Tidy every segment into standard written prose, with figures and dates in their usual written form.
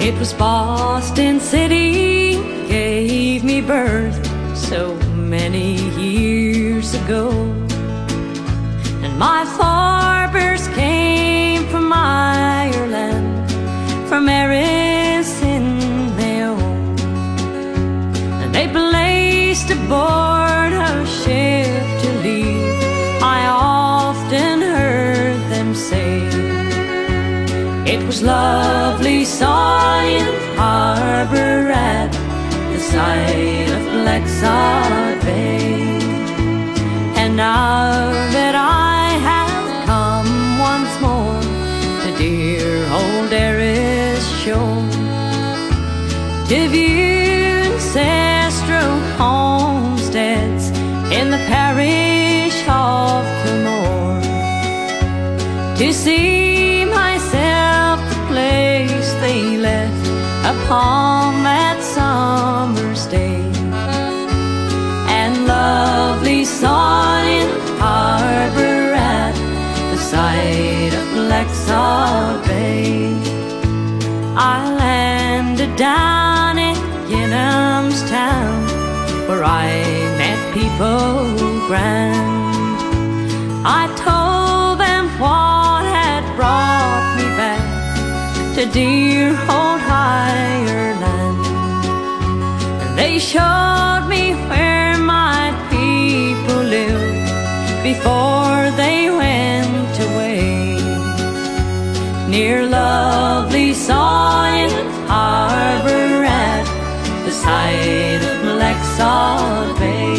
It was Boston City gave me birth so many years ago. And my forebears came from Ireland, from Eris in Mayo. And they placed aboard a ship to leave. I often heard them say it was lovely Solent Harbor at the side of Blacksod Bay. And now that I have come once more to dear old Eris shore, to view ancestral homesteads in the parish of Kilmore, to see myself the place they left upon that summer's day, and lovely Solent Harbor at the side of Blacksod Bay. I landed down in Yenhamstown, where I met people grand. I told them what had brought me back to dear old Ireland, and they showed me where my people lived before they went away, near lovely Solent Harbor at the side of Blacksod Bay.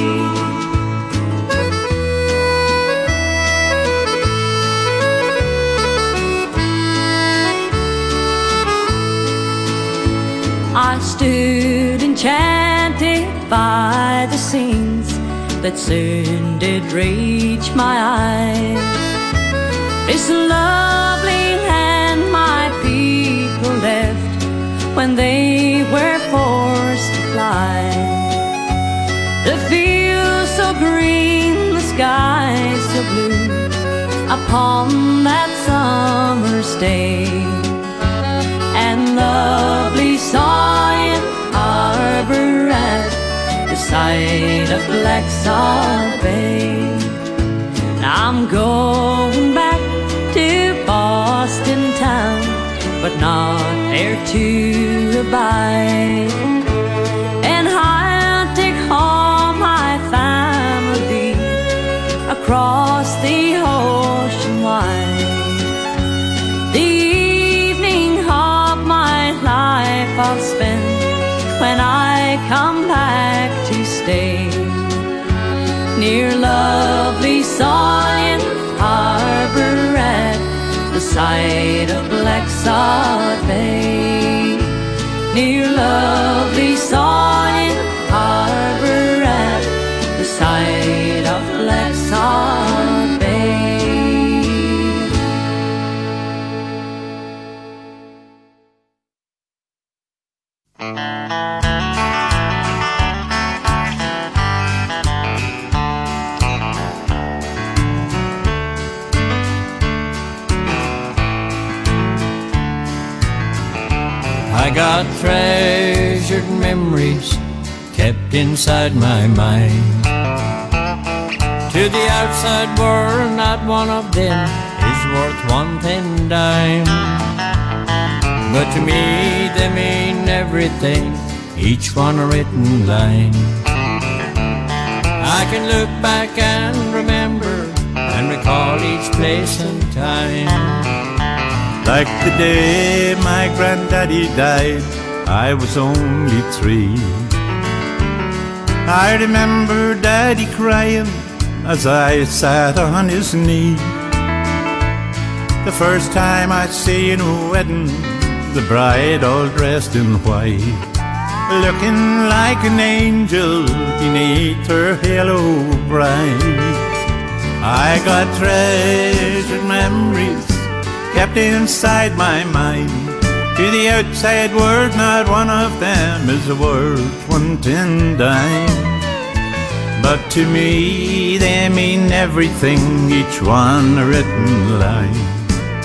I stood enchanted by the scenes that soon did reach my eyes. This lovely land my people left when they were forced to fly. The fields so green, the sky so blue, upon that summer's day, and lovely Solent Harbor at the side of Blacksod Bay. Now I'm going back to Boston town, but not there to abide. And I'll take home my family across the ocean wide. The evening of my life I'll spend when I come back to stay, near lovely Solent Harbor at the side of Blacksod Bay, near lovely Solent Harbor at the side of Blacksod Bay. I got treasured memories kept inside my mind. To the outside world, not one of them is worth 1 10 but to me they mean everything, each one a written line. I can look back and remember and recall each place and time. Like the day my granddaddy died, I was only 3. I remember Daddy crying as I sat on his knee. The first time I seen a wedding, the bride all dressed in white, looking like an angel beneath her halo bright. I got treasured memories kept inside my mind. To the outside world, not one of them is worth 1 10 but to me they mean everything, each one a written line.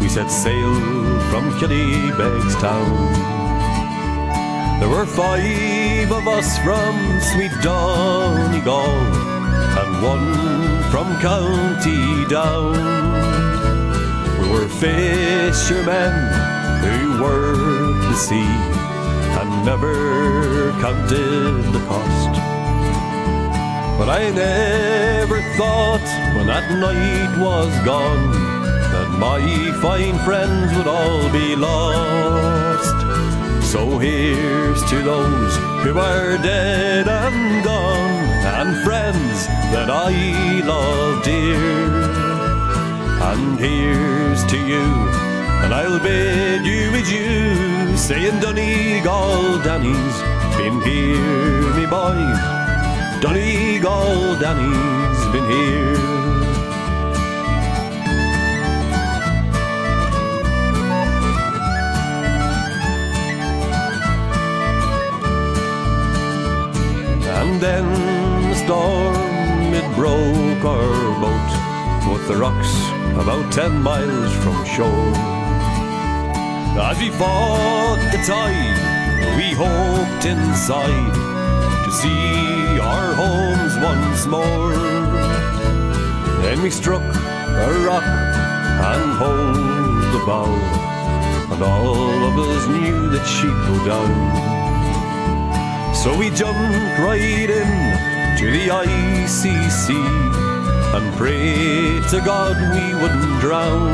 we set sail from Killybegs-town. There were 5 of us from sweet Donegal, and 1 from County Down. We were fishermen who worked the sea and never counted the cost. But I never thought when that night was gone that my fine friends would all be lost. So here's to those who are dead and gone, and friends that I love dear. And here's to you, and I'll bid you adieu, saying Donegal Danny's been here, me boys. Donegal Danny's been here. And then the storm, it broke our boat, with the rocks about 10 miles from shore. As we fought the tide, we hoped inside to see our homes once more. Then we struck a rock and hove the bow, and all of us knew that she'd go down. So we jumped right in to the icy sea and prayed to God we wouldn't drown.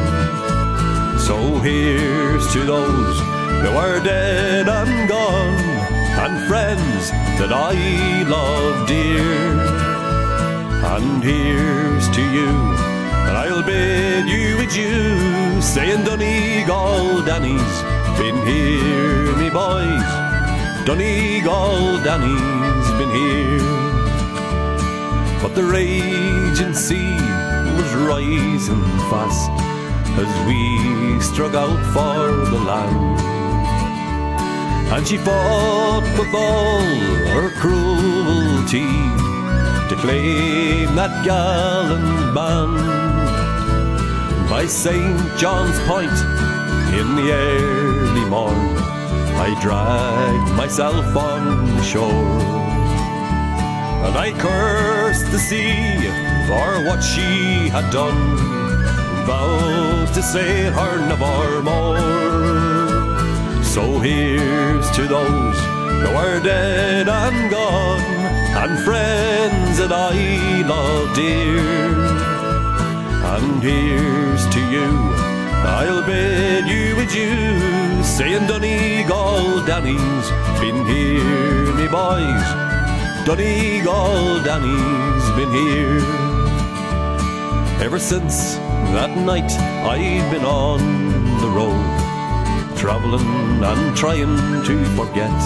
So here's to those who are dead and gone, and friends that I love dear. And here's to you, and I'll bid you adieu, saying Donegal Danny's been here, me boys. Donegal Danny's been here. But the raging sea was rising fast as we struck out for the land. And she fought with all her cruelty to claim that gallant band. By St. John's Point in the early morn, I dragged myself on shore, and I cursed the sea for what she had done, vowed to sail her never more. So here's to those who are dead and gone, and friends that I love dear. And here's to you, I'll bid you adieu, saying Donegal Danny's been here, me boys. Donegal Danny's been here. Ever since that night I've been on the road, travelling and trying to forget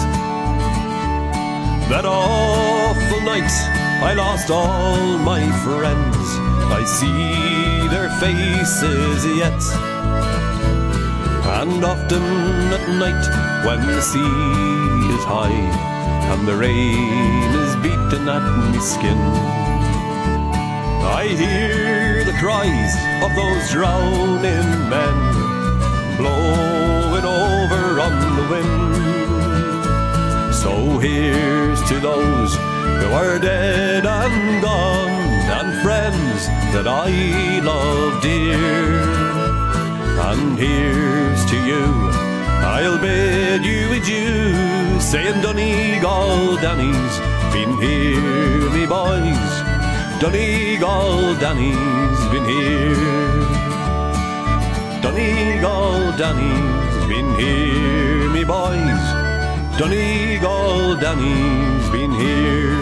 that awful night I lost all my friends. I see their faces yet. And often at night when the sea is high and the rain is beating at me skin, I hear the cries of those drowning men blowing over on the wind. So here's to those who are dead and gone, and friends that I love dear. And here's to you, I'll bid you adieu, saying Donegal Danny's been here, me boys. Donegal Danny's been here. Donegal Danny's been here, me boys. Donegal Danny's been here.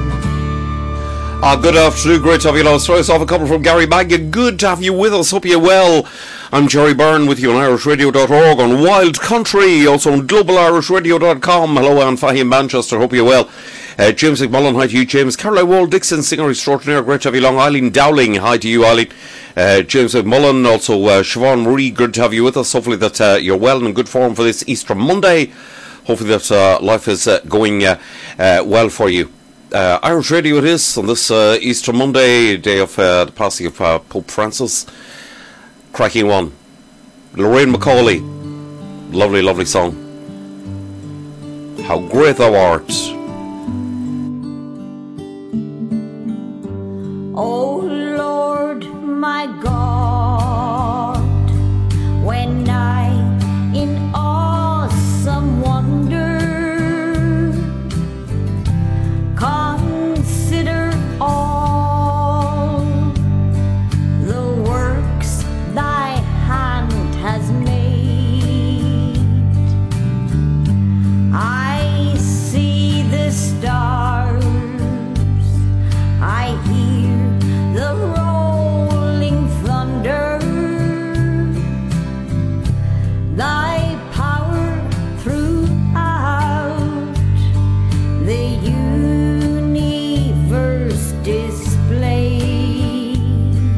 Good afternoon, great to have you along. Throw us off a couple from Gary Maggia. Good to have you with us, hope you're well. I'm Jerry Byrne with you on irishradio.org, on Wild Country, also on globalirishradio.com. Hello, Anne Fahey in Manchester, hope you're well. James McMullen, hi to you, James. Caroline Wall-Dixon, singer extraordinaire, great to have you along. Eileen Dowling, hi to you, Eileen. James McMullen, also Siobhan Marie, good to have you with us. Hopefully that you're well and in good form for this Easter Monday. Hopefully that life is going well for you. Irish Radio it is on this Easter Monday, day of the passing of Pope Francis. Cracking one. Lorraine McCauley. Lovely, lovely song. How great thou art. Oh Lord, my God, when I in awesome wonder consider all the works thy hand has made, I see the stars, I hear the rolling thunder, thy power throughout the universe displayed.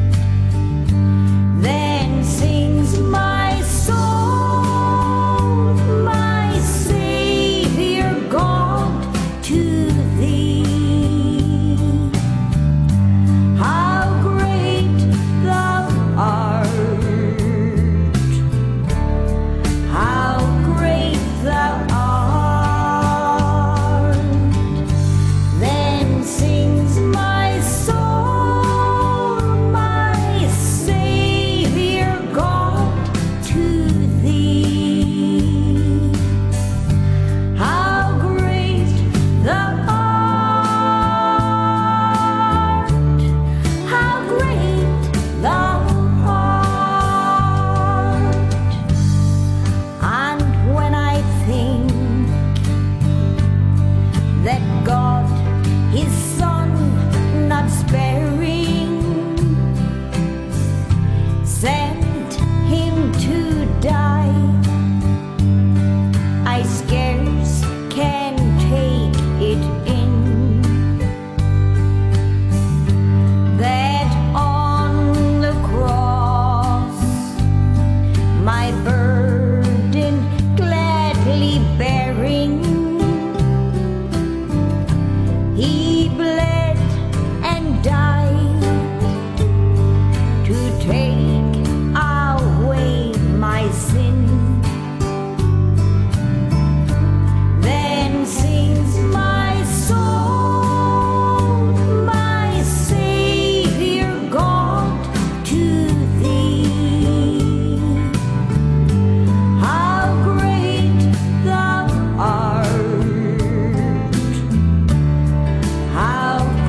Then sings my soul, my Savior God, to thee. How great thou art, how great thou art. Then sings my soul, my Savior God, to thee. How great thou art, how great thou art. And when I think that God, his Son, not sparing, sent him to die, I scarce can take it in, that on the cross my burden gladly bearing, he bled and died to take away my sin. Then sings my soul, my Savior God, to thee. How great thou art, how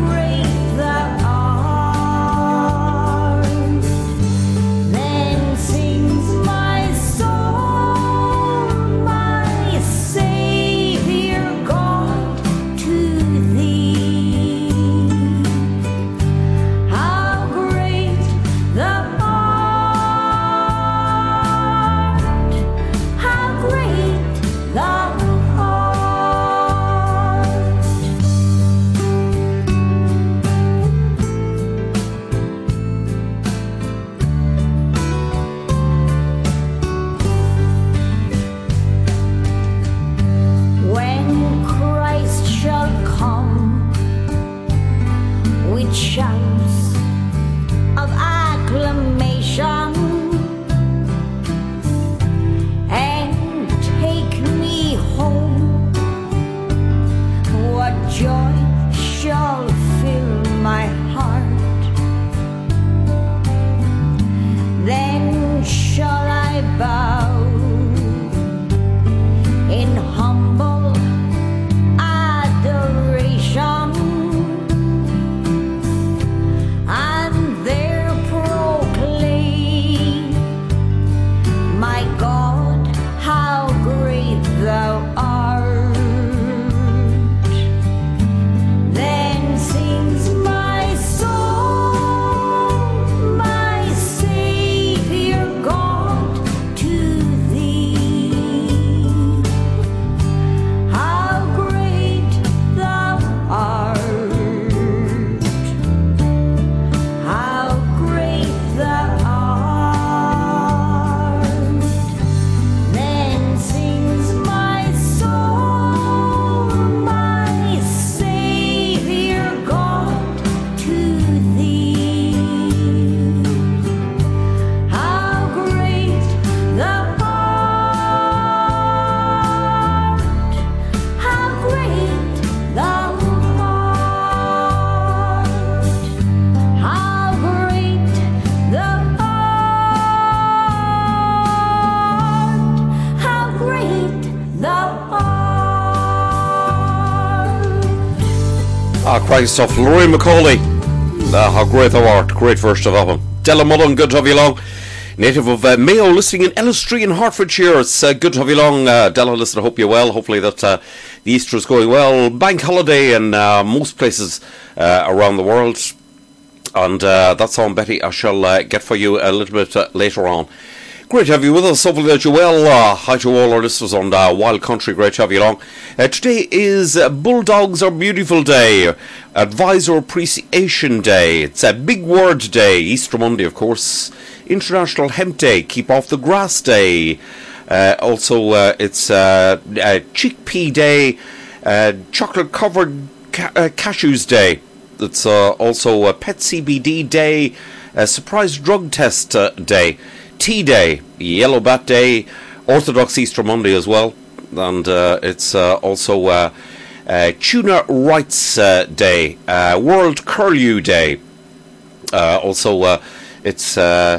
Great stuff. Lorraine Macaulay. How great thou art. Great version of that one. Della Mullen, good to have you along. Native of Mayo, listening in Elstree in Hertfordshire. It's good to have you along, Della. Listen, I hope you're well. Hopefully that the Easter is going well. Bank holiday in most places around the world. And that song, Betty, I shall get for you a little bit later on. Great to have you with us. Hopefully that you're well. Hi to all our listeners on Wild Country. Great to have you along. Today is Bulldogs Are Beautiful Day, Advisor Appreciation Day. It's a Big Word Day, Easter Monday, of course. International Hemp Day, Keep Off the Grass Day. Also, it's Chickpea Day, Chocolate Covered Cashews Day. It's also Pet CBD Day, Surprise Drug Test Day. Tea Day, Yellow Bat Day, Orthodox Easter Monday as well, and it's also Tuna Rights Day, World Curlew Day. Also, it's I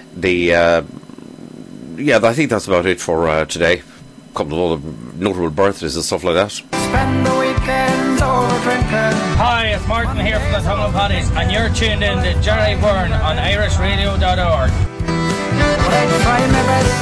think that's about it for today. A couple of other notable birthdays and stuff like that. Spend the weekend over drinking. Hi, it's Martin here from the Tongue of Paddies, and you're tuned in to Jerry Byrne on irishradio.org. But I try my best.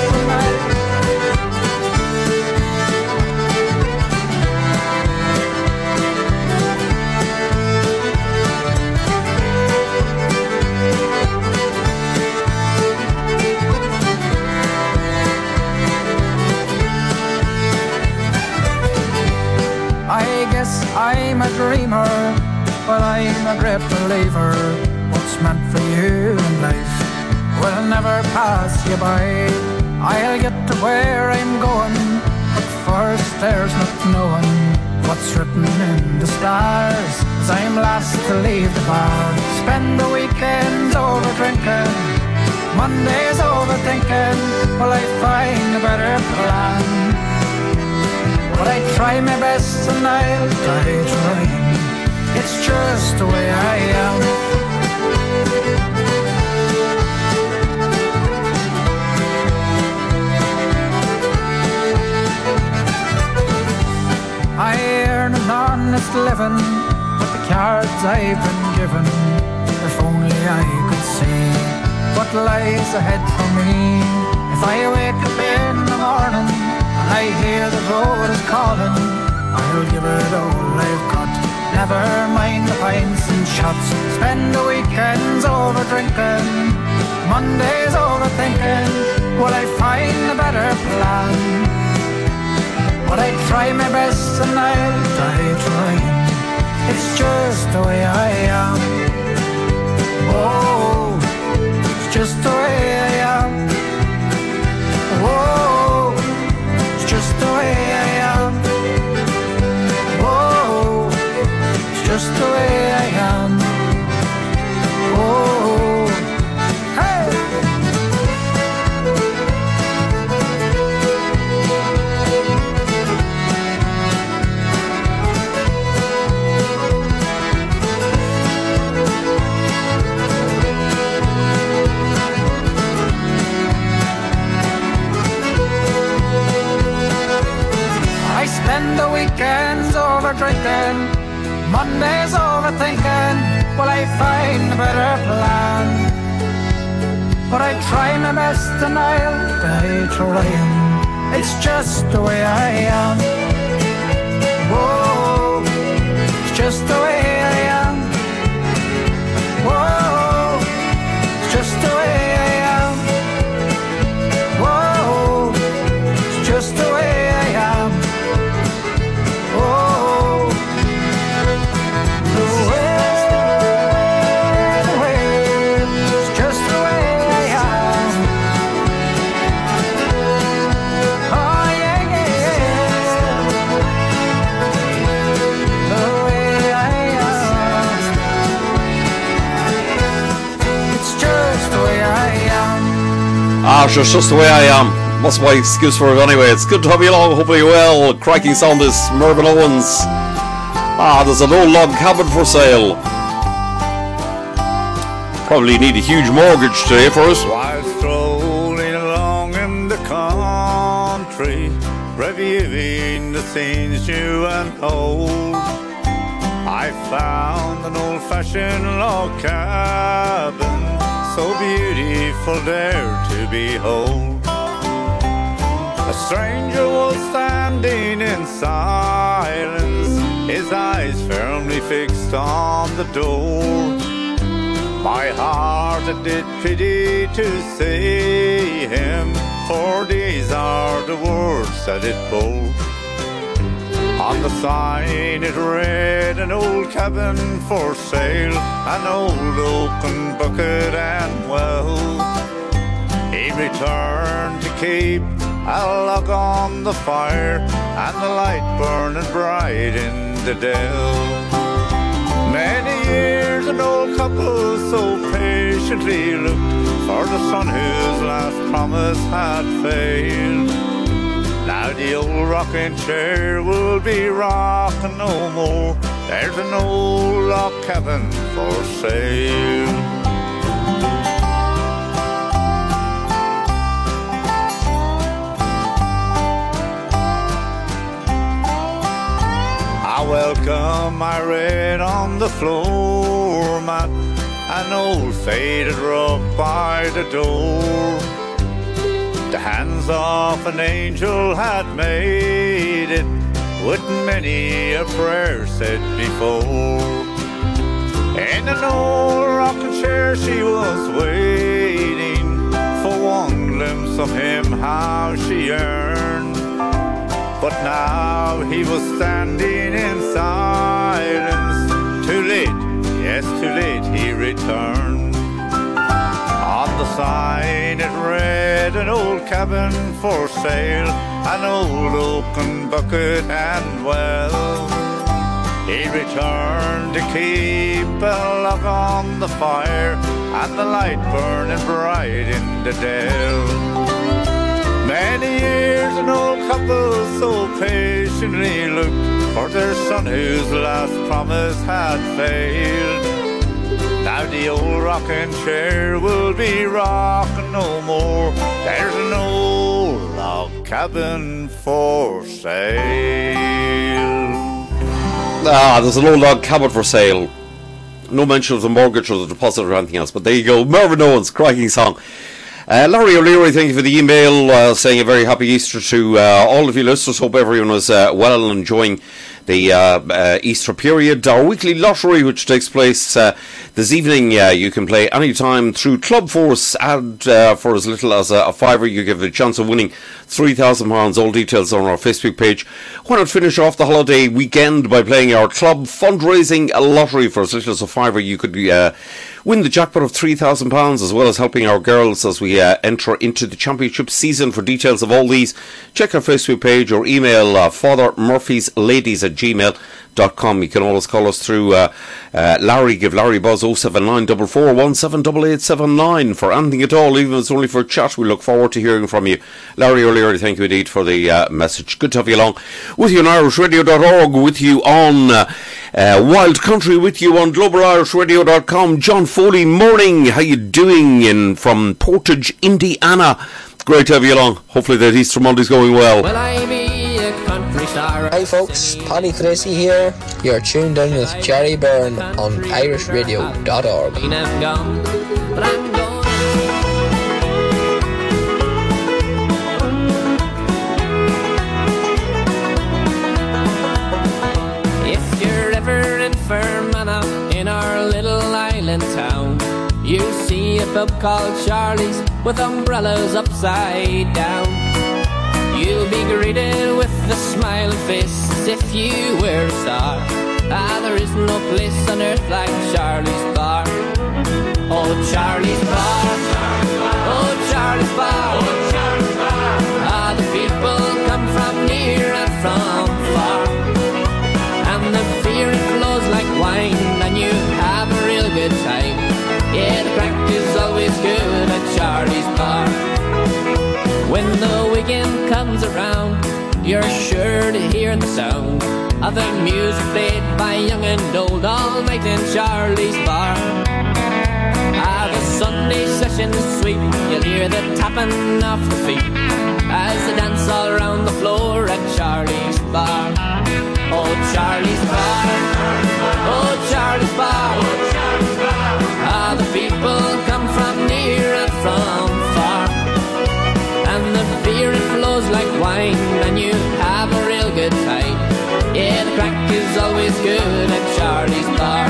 I guess I'm a dreamer, but I'm a great believer. What's meant for you in life will never pass you by. I'll get to where I'm going, but first there's not knowing what's written in the stars, as I'm last to leave the bar. Spend the weekends over drinking, Mondays overthinking. Will I find a better plan? But I try my best and I'll die trying. It's just the way I am. I earn an honest living with the cards I've been given. If only I could see what lies ahead for me. If I wake up in the morning and I hear the road is calling, I'll give it all I've got. Never mind the pints and shots. Spend the weekends over drinking, Mondays overthinking. Will I find a better plan? But I try my best and I'll die trying. It's just the way I am. Oh, it's just the way I am. Oh, it's just the way I am. Oh, it's just the way I am. Oh, hey! Spend the weekends over drinking, Mondays overthinking. Will I find a better plan? But I try my best and I'll die trying. It's just the way I am. Whoa, it's just the way I am. Whoa, it's just the way I am. Whoa, it's just the way I am. It's just the way I am. What's my excuse for it anyway? It's good to have you along. Hopefully you're well. Cracking sound is Mervyn Owens. There's an old log cabin for sale. Probably need a huge mortgage today for us. While strolling along in the country, reviewing the things new and old, I found an old-fashioned log cabin, so beautiful there to behold. A stranger was standing in silence, his eyes firmly fixed on the door. My heart it did pity to see him, for these are the words that it bore. On the sign it read, an old cabin for sale, an old oaken bucket and well. He returned to keep a log on the fire, and the light burning bright in the dell. Many years an old couple so patiently looked for the son whose last promise had failed. Now the old rocking chair will be rocking no more. There's an old log cabin for sale. I welcome I read on the floor mat, an old faded rug by the door. The hands of an angel had made it, with many a prayer said before. In an old rocking chair she was waiting for one glimpse of him, how she yearned. But now he was standing in silence. Too late, yes, too late he returned. On the sign it read, an old cabin for sale, an old oaken bucket and well. He returned to keep a log on the fire, and the light burning bright in the dell. Many years an old couple so patiently looked for their son whose last promise had failed. Now the old rocking chair will be rocking no more. There's an old log cabin for sale. There's an old log cabin for sale. No mention of the mortgage or the deposit or anything else, but there you go. Mervyn Owens, cracking song. Larry O'Leary, thank you for the email, saying a very happy Easter to all of you listeners. Hope everyone was well and enjoying the Easter period. Our weekly lottery, which takes place this evening, you can play anytime through Club Force, and for as little as a fiver you give a chance of winning £3,000. All details on our Facebook page. Why not finish off the holiday weekend by playing our club fundraising lottery? For as little as a fiver you could win the jackpot of £3,000, as well as helping our girls as we enter into the championship season. For details of all these, check our Facebook page or email fathermurphysladies@gmail.com. You can always call us through Larry. Give Larry a buzz, 07944178879 for anything at all, even if it's only for a chat. We look forward to hearing from you. Larry O'Leary, thank you indeed for the message. Good to have you along with you on irishradio.org, with you on Wild Country, with you on globalirishradio.com. John Foley, morning. How you doing from Portage, Indiana? Great to have you along. Hopefully that Easter Monday's going well. Well, I be a country star. Hi folks, Paddy Tracy here. You're tuned in with Jerry Byrne on irishradio.org. I'm gone, but I'm gone. If you're ever in Fermanagh, in our little island town, you'll see a pub called Charlie's with umbrellas upside down. You'll be greeted with a smiling face as if you were a star. There is no place on earth like Charlie's Bar. Oh, Charlie's Bar. Oh, Charlie's Bar. The people come from near and from far, and the beer flows like wine, and you have a real good time. Yeah, the crack is always good at Charlie's Bar. When the weekend comes around, you're sure to hear the sound of the music played by young and old all night in Charlie's Bar. The Sunday session sweep, you'll hear the tapping of the feet as they dance all around the floor at Charlie's Bar. Oh, Charlie's Bar, oh, Charlie's Bar. Ah, the people come from near and from far, and the beer it flows like wine, and you have a real good time. Yeah, the crack is always good at Charlie's Bar.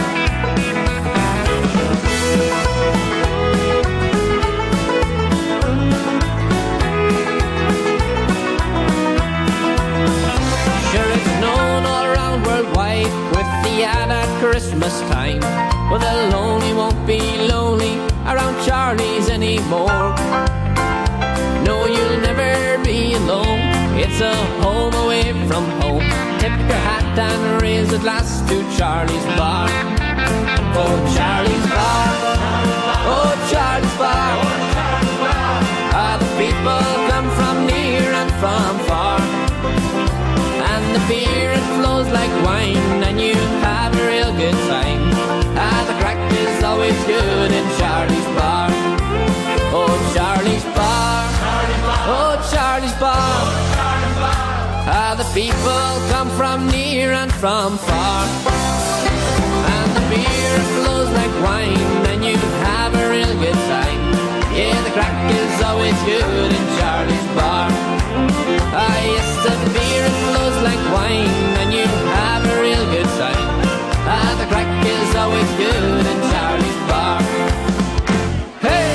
With the ad at Christmas time, well, the lonely won't be lonely around Charlie's anymore. No, you'll never be alone. It's a home away from home. Tip your hat and raise a glass to Charlie's Bar. Oh, Charlie's Bar, oh, Charlie's Bar. Ah, the people come from near and from far, and the beer it flows like wine, and you have a real good time. Ah, the crack is always good in Charlie's Bar. Oh, Charlie's Bar, oh, Charlie's Bar. Ah, the people come from near and from far, and the beer it flows like wine, and you have a real good time. Yeah, the crack is always good in Charlie's Bar. Ah, yes, the beer it flows like wine, and you have a real good time. Ah, the crack is always good in Charlie's Bar. Hey!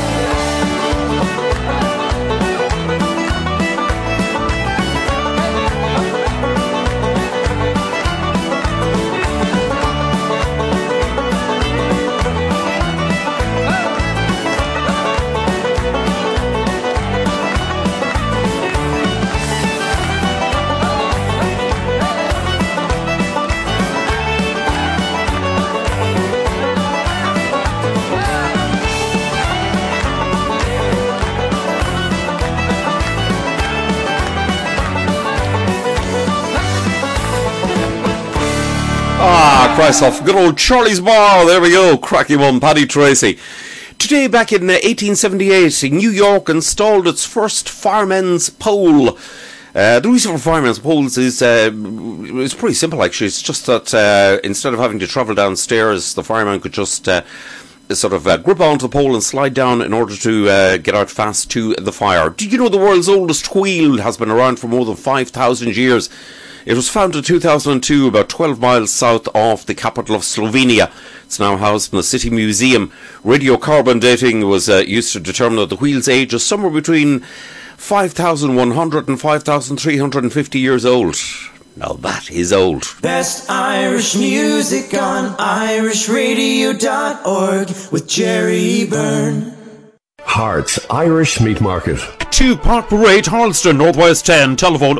Ah, Christ off. Good old Charlie's Bar. There we go. Cracky one, Paddy Tracy. Today, back in 1878, New York installed its first fireman's pole. The reason for fireman's poles is it's pretty simple, actually. It's just that instead of having to travel downstairs, the fireman could just sort of grip onto the pole and slide down in order to get out fast to the fire. Did you know the world's oldest wheel has been around for more than 5,000 years? It was founded in 2002, about 12 miles south of the capital of Slovenia. It's now housed in the City Museum. Radiocarbon dating was used to determine that the wheel's age is somewhere between 5,100 and 5,350 years old. Now that is old. Best Irish music on irishradio.org with Jerry Byrne. Hearts Irish Meat Market. 2 Park Parade, Harleston, Northwest 10, telephone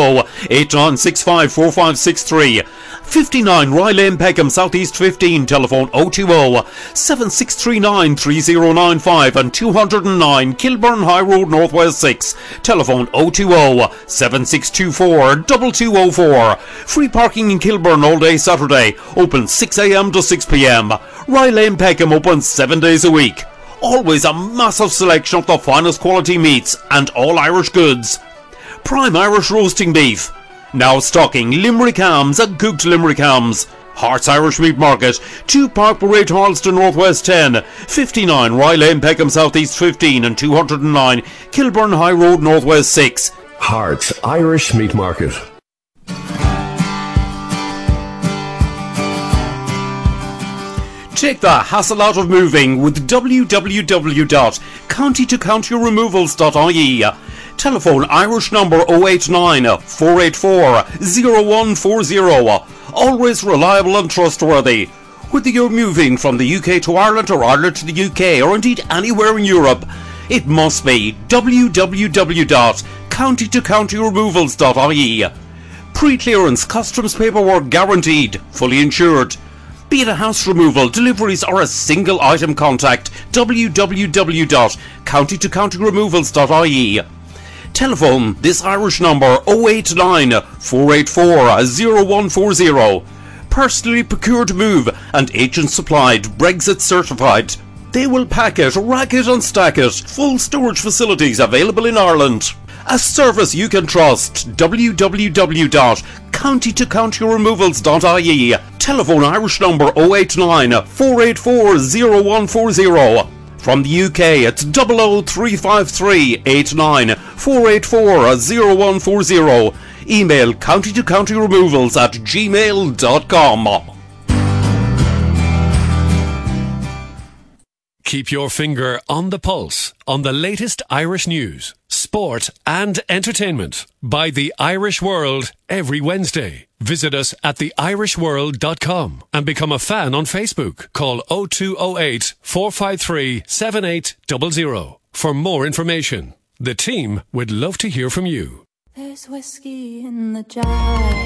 020-8965-4563. 59 Rye Lane, Peckham, Southeast 15, telephone 020-7639-3095, and 209 Kilburn High Road, Northwest 6, telephone 020-7624-2204. Free parking in Kilburn all day Saturday, open 6 a.m. to 6 p.m. Rye Lane, Peckham, open 7 days a week. Always a massive selection of the finest quality meats and all Irish goods. Prime Irish roasting beef. Now stocking Limerick hams and cooked Limerick hams. Hearts Irish Meat Market, 2 Park Parade, Harleston, Northwest 10, 59 Rye Lane, Peckham, Southeast 15, and 209 Kilburn High Road, Northwest 6. Hearts Irish Meat Market. Take the hassle out of moving with www.countytocountyremovals.ie. Telephone Irish number 089 484 0140. Always reliable and trustworthy. Whether you're moving from the UK to Ireland or Ireland to the UK or indeed anywhere in Europe, it must be www.countytocountyremovals.ie. Pre-clearance customs paperwork guaranteed, fully insured. Be it a house removal, deliveries or a single item, contact www.countytocountyremovals.ie. Telephone this Irish number 089 484 0140. Personally procured move and agent supplied, Brexit certified. They will pack it, rack it and stack it. Full storage facilities available in Ireland. A service you can trust. www.countytocountyremovals.ie. Telephone Irish number 089 484 0140. From the UK, it's 00353 89 484 0140. Email countytocountyremovals@gmail.com. Keep your finger on the pulse on the latest Irish news, sport and entertainment by The Irish World every Wednesday. Visit us at theirishworld.com and become a fan on Facebook. Call 0208 453 7800 for more information. The team would love to hear from you. There's whiskey in the jar.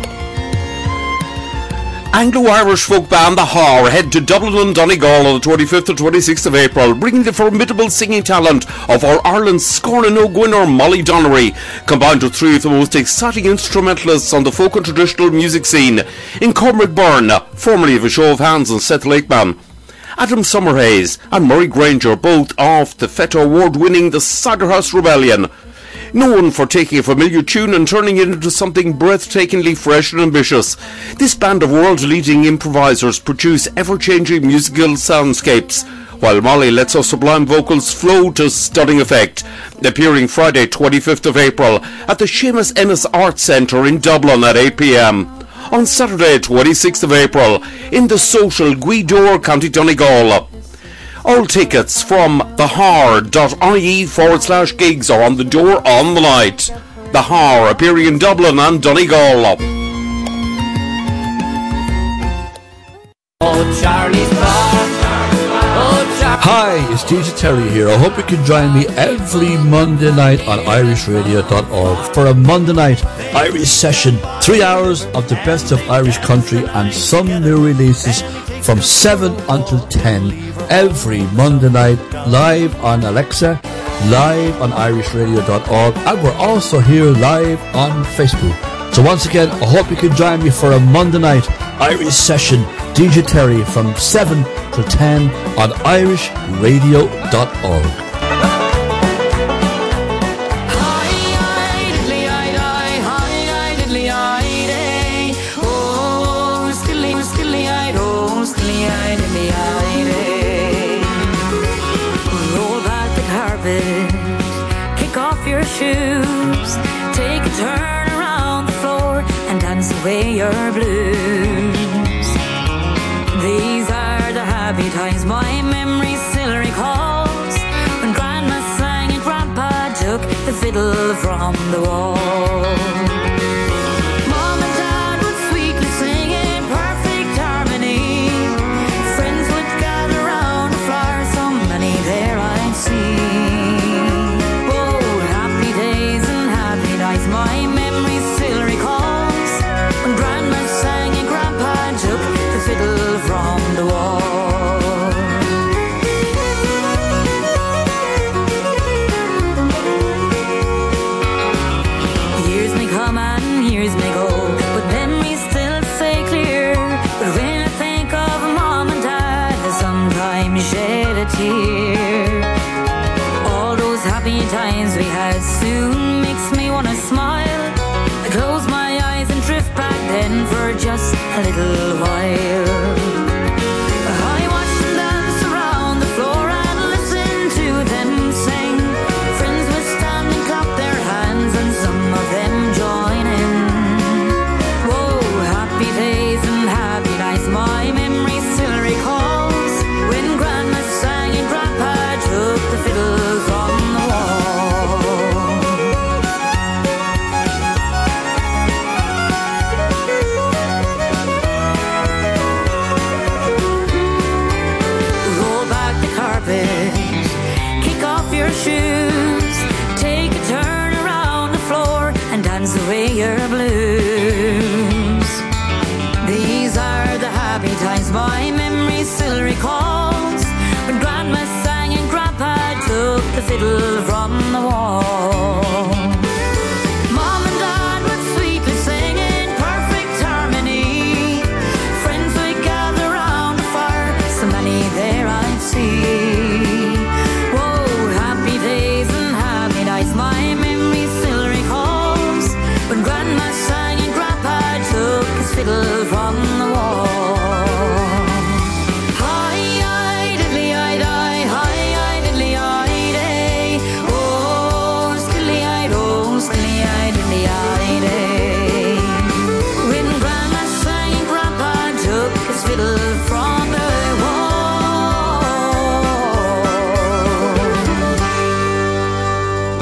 Anglo-Irish folk band The Har head to Dublin and Donegal on the 25th and 26th of April, bringing the formidable singing talent of our Ireland's Scorn og winner Molly Donnery, combined with three of the most exciting instrumentalists on the folk and traditional music scene in Cormac Byrne, formerly of A Show of Hands and Seth Lakeman, Adam Summerhays and Murray Granger, both of the Feta Award-winning The Ciderhouse Rebellion, known for taking a familiar tune and turning it into something breathtakingly fresh and ambitious. This band of world-leading improvisers produce ever-changing musical soundscapes, while Molly lets her sublime vocals flow to stunning effect. Appearing Friday 25th of April at the Seamus Ennis Arts Centre in Dublin at 8 p.m. On Saturday 26th of April in the Social Guidor, County Donegal. All tickets from thehar.ie/gigs are on the door on the night. The Har appearing in Dublin and Donegal. Oh, Charlie's Bar. Oh, Hi, it's DJ Terry here. I hope you can join me every Monday night on irishradio.org for a Monday night Irish session. 3 hours of the best of Irish country and some new releases from 7 until 10 every Monday night, live on Alexa, live on irishradio.org, and we're also here live on Facebook. So once again, I hope you can join me for a Monday night Irish session. DJ Terry from 7 to 10 on irishradio.org. Roll back the carpet, kick off your shoes, take a turn around the floor and dance away your blues. These are the happy times my memory still recalls, when Grandma sang and Grandpa took the fiddle from the wall. Mom and Dad would sweetly sing in perfect harmony. Friends would gather round the flower, so many there I'd see. Oh, happy days and happy nights my memory still recalls, when Grandma sang and Grandpa took the fiddle from the wall. Years may come and years may go, but memories still stay clear. But when I think of Mom and Dad, I sometimes shed a tear. All those happy times we had soon makes me wanna smile. I close my eyes and drift back then for just a little while. I watch them dance around the floor and listen to them sing. Friends would stand and clap their hands and some of them join in. Whoa, happy days and happy nights my memory still recalls, when Grandma sang and Grandpa took the fiddle from the wall. Roll back the carpet, kick off your shoes, take a turn around the floor and dance away your blues. These are the happy times my memory still recalls, when Grandma sang and Grandpa took the fiddle from the wall. Mom and Dad would sweetly sing in perfect harmony. Friends would gather round the fire, so many there I'd see.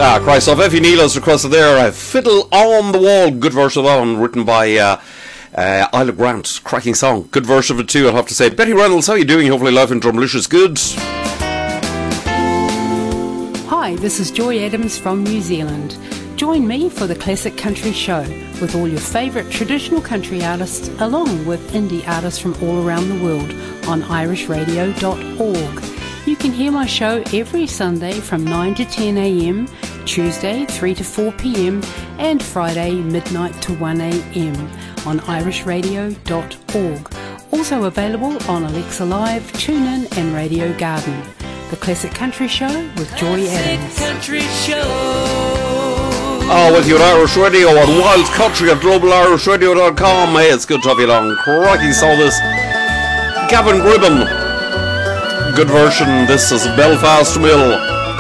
Christ off. Effie Neal has requested there Fiddle on the Wall. Good version of that one, written by Isla Grant. Cracking song. Good version of it too, I'll have to say. Betty Reynolds, how are you doing? Hopefully life in Drumlicious good. Hi, this is Joy Adams from New Zealand. Join me for the Classic Country Show with all your favourite traditional country artists along with indie artists from all around the world on irishradio.org. You can hear my show every Sunday from 9 to 10 a.m, Tuesday 3 to 4 p.m, and Friday midnight to 1 a.m. on irishradio.org. Also available on Alexa Live, TuneIn and Radio Garden. The Classic Country Show with Joy Adams. Country Show. Oh, with you on Irish Radio on Wild Country at globalirishradio.com. Hey, it's good to have you along. Crikey, saw this. Gavin Gribben. Good version. This is Belfast Mill.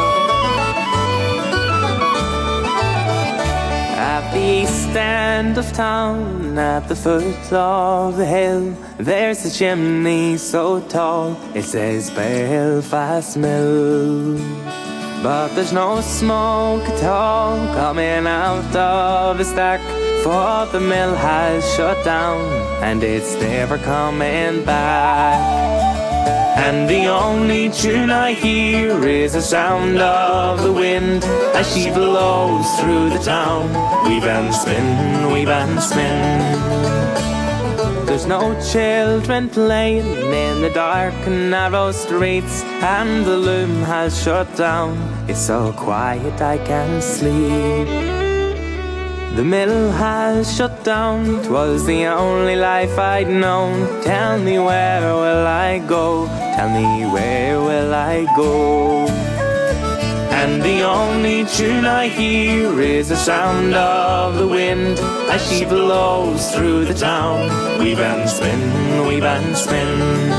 At the east end of town, at the foot of the hill, there's a chimney so tall, it says Belfast Mill. But there's no smoke at all coming out of the stack, for the mill has shut down and it's never coming back. And the only tune I hear is the sound of the wind as she blows through the town. Weave and spin, weave and spin. There's no children playing in the dark and narrow streets, and the loom has shut down. It's so quiet I can't sleep. The mill has shut down, 'twas the only life I'd known. Tell me where will I go? Tell me where will I go? And the only tune I hear is the sound of the wind as she blows through the town. Weave and spin, weave and spin.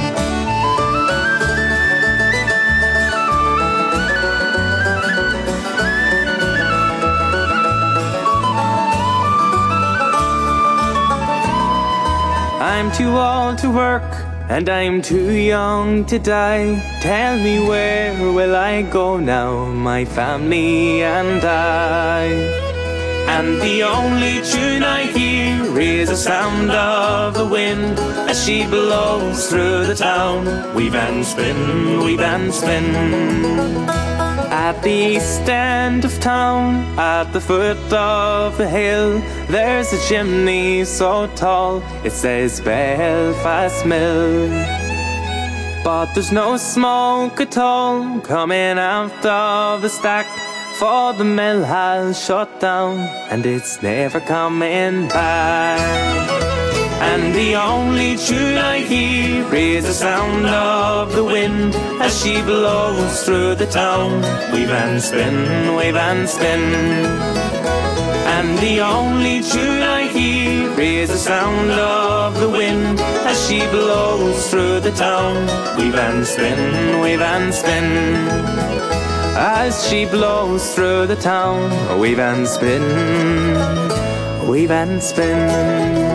I'm too old to work and I'm too young to die. Tell me where will I go now, my family and I? And the only tune I hear is the sound of the wind as she blows through the town. Weave and spin, weave and spin. At the east end of town, at the foot of the hill, there's a chimney so tall, it says Belfast Mill. But there's no smoke at all coming out of the stack, for the mill has shut down and it's never coming back. And the only tune I hear is the sound of the wind as she blows through the town. Weave and spin, weave and spin. And the only tune I hear is the sound of the wind as she blows through the town. Weave and spin, weave and spin. As she blows through the town, weave and spin, weave and spin.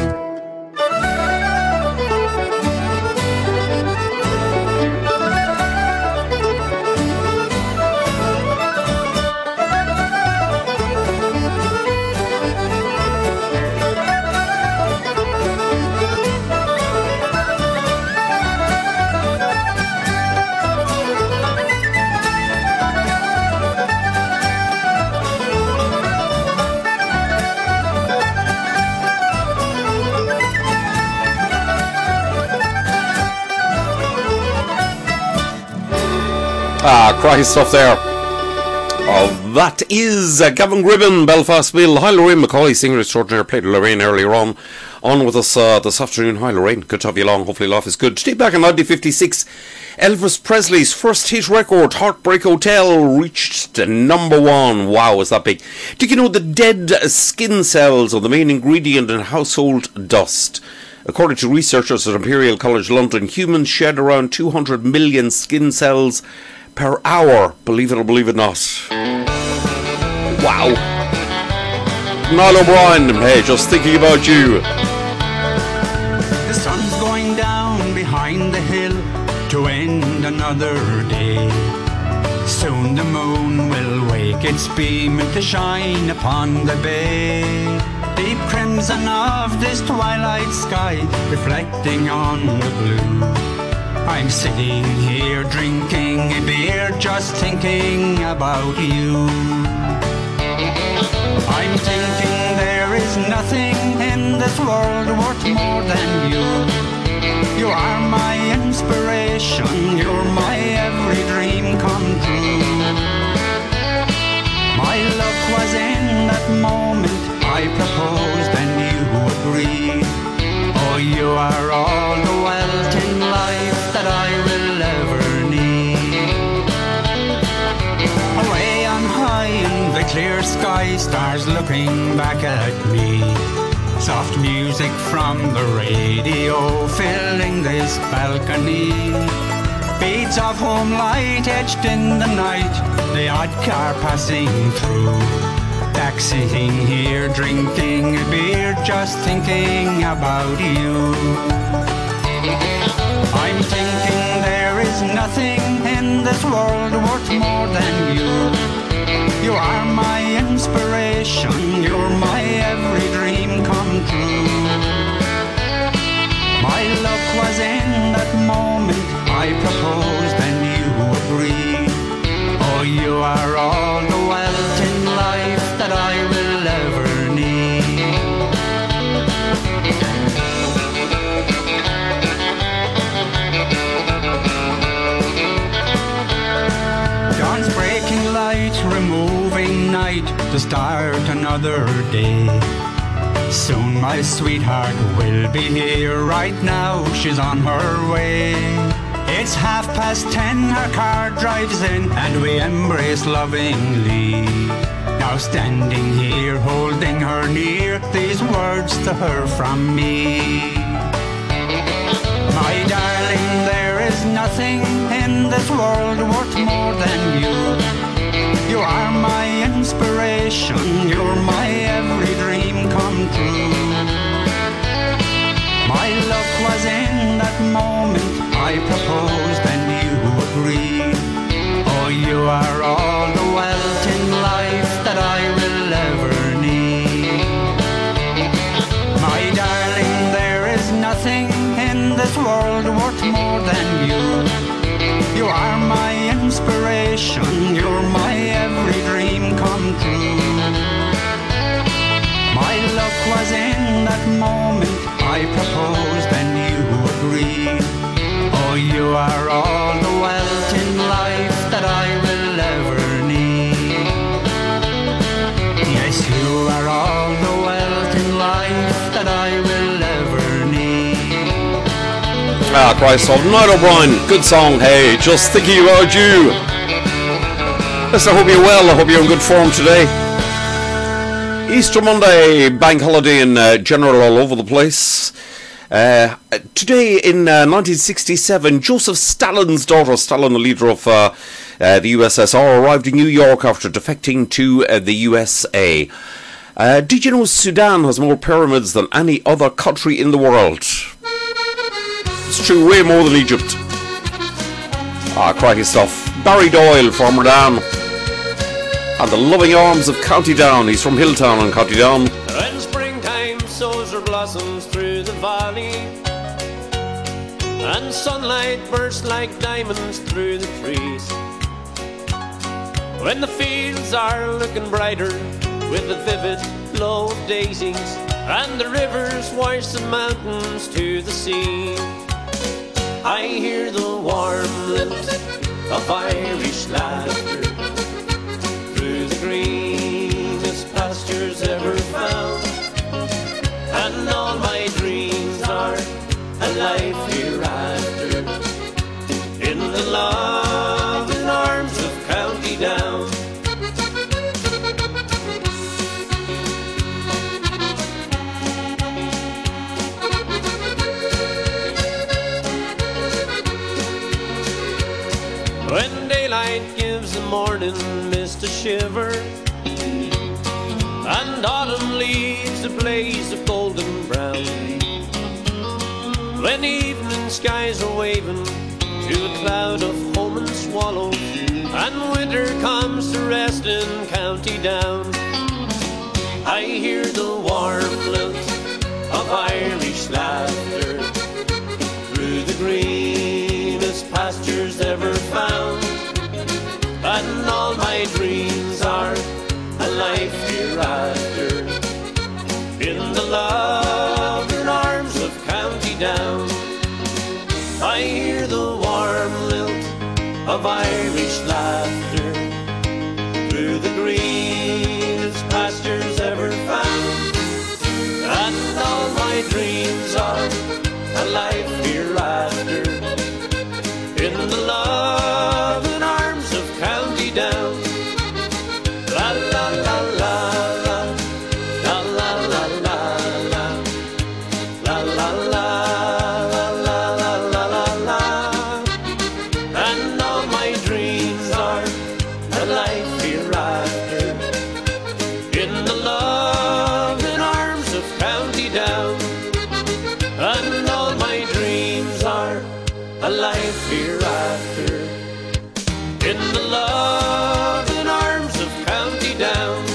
Cracking stuff there. Oh, that is Gavin Gribben, Belfast Mill. Hi Lorraine McCauley, singer extraordinaire, played Lorraine earlier on with us this afternoon. Hi Lorraine, good to have you along. Hopefully life is good. Stay back in 1956. Elvis Presley's first hit record, Heartbreak Hotel, reached number one. Wow, is that big? Did you know that dead skin cells are the main ingredient in household dust? According to researchers at Imperial College London, humans shed around 200 million skin cells per hour, believe it or believe it not. Wow. Niall O'Brien, hey, just thinking about you. The sun's going down behind the hill to end another day. Soon the moon will wake its beam to shine upon the bay. Deep crimson of this twilight sky reflecting on the blue. I'm sitting here drinking a beer, just thinking about you. I'm thinking there is nothing in this world worth more than you. You are my inspiration, you're my every dream come true. My luck was in that moment I proposed and you agreed. Oh, you are all the wealth in life that I will ever need. Away on high in the clear sky, stars looking back at me. Soft music from the radio filling this balcony. Beads of home light etched in the night, the odd car passing through. Back sitting here drinking a beer, just thinking about you. I'm thinking there is nothing in this world worth more than you. You are my inspiration, you're my every dream come true. My luck was in that moment I proposed and you agreed. Oh, you are all the wealth in life that I will ever need. Dawn's breaking light, removing night to start another day. Soon my sweetheart will be here, right now she's on her way. It's 10:30, her car drives in and we embrace lovingly. Now standing here holding her near, these words to her from me. My darling, there is nothing in this world worth more than you. You are my inspiration, you're my every dream come true. My luck was in that moment I proposed and you agreed. Oh, you are all the wealth in life that I will ever need. My darling, there is nothing in this world worth more than you. You are my inspiration, you're my every dream come true. My luck was in that moment I proposed and you agreed. Oh, you are all the wealth in life that I will ever need. Yes, you are all the wealth in life that I will ever need. Ah, Christ, Niall O'Brien, good song. Hey, just thinking about you. Listen, I hope you're well. I hope you're in good form today. Easter Monday, bank holiday in general all over the place. Today in 1967, Joseph Stalin's daughter, Stalin, the leader of the USSR, arrived in New York after defecting to the USA. Did you know Sudan has more pyramids than any other country in the world? It's true, way more than Egypt. Ah, crikey stuff. Barry Doyle, former Down. And the loving arms of County Down. He's from Hilltown on County Down. When springtime sows her blossoms through the valley, and sunlight bursts like diamonds through the trees, when the fields are looking brighter with the vivid glow of daisies, and the rivers wash the mountains to the sea, I hear the warm lilt of Irish laughter through the greenest pastures ever found, and all my dreams are a life hereafter in the loving arms of County Down. When daylight gives the morning mist a shiver, and autumn leaves a blaze of golden brown, when evening skies are waving to a cloud of home and swallows, and winter comes to rest in County Down. I hear the warm lilt of Irish laughter through the greenest pastures ever found, and all my dreams are a life hereafter in the love and arms of County Down. I hear the warm lilt of Irish laughter through the greenest pastures ever found, and all my dreams are a life hereafter in the love and arms of County Down. La la la la la, la la la la la, la la la la la la la la, and all my dreams are a life hereafter in the love and arms of County Down, and all my dreams are a life hereafter in the love and arms of County Down.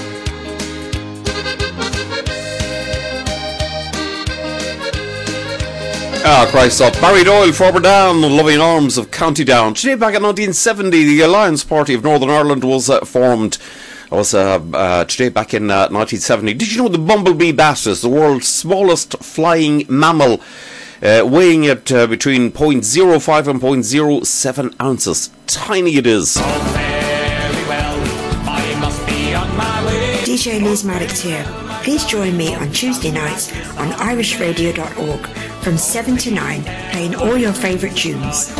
Ah, Christ up. Barry Doyle, Forward Down, the loving arms of County Down. Today, back in 1970, the Alliance Party of Northern Ireland was formed. It was today back in 1970. Did you know the bumblebee bat is the world's smallest flying mammal, weighing at between 0.05 and 0.07 ounces? Tiny it is. DJ Liz Maddox here. Please join me on Tuesday nights on irishradio.org from 7 to 9, playing all your favourite tunes.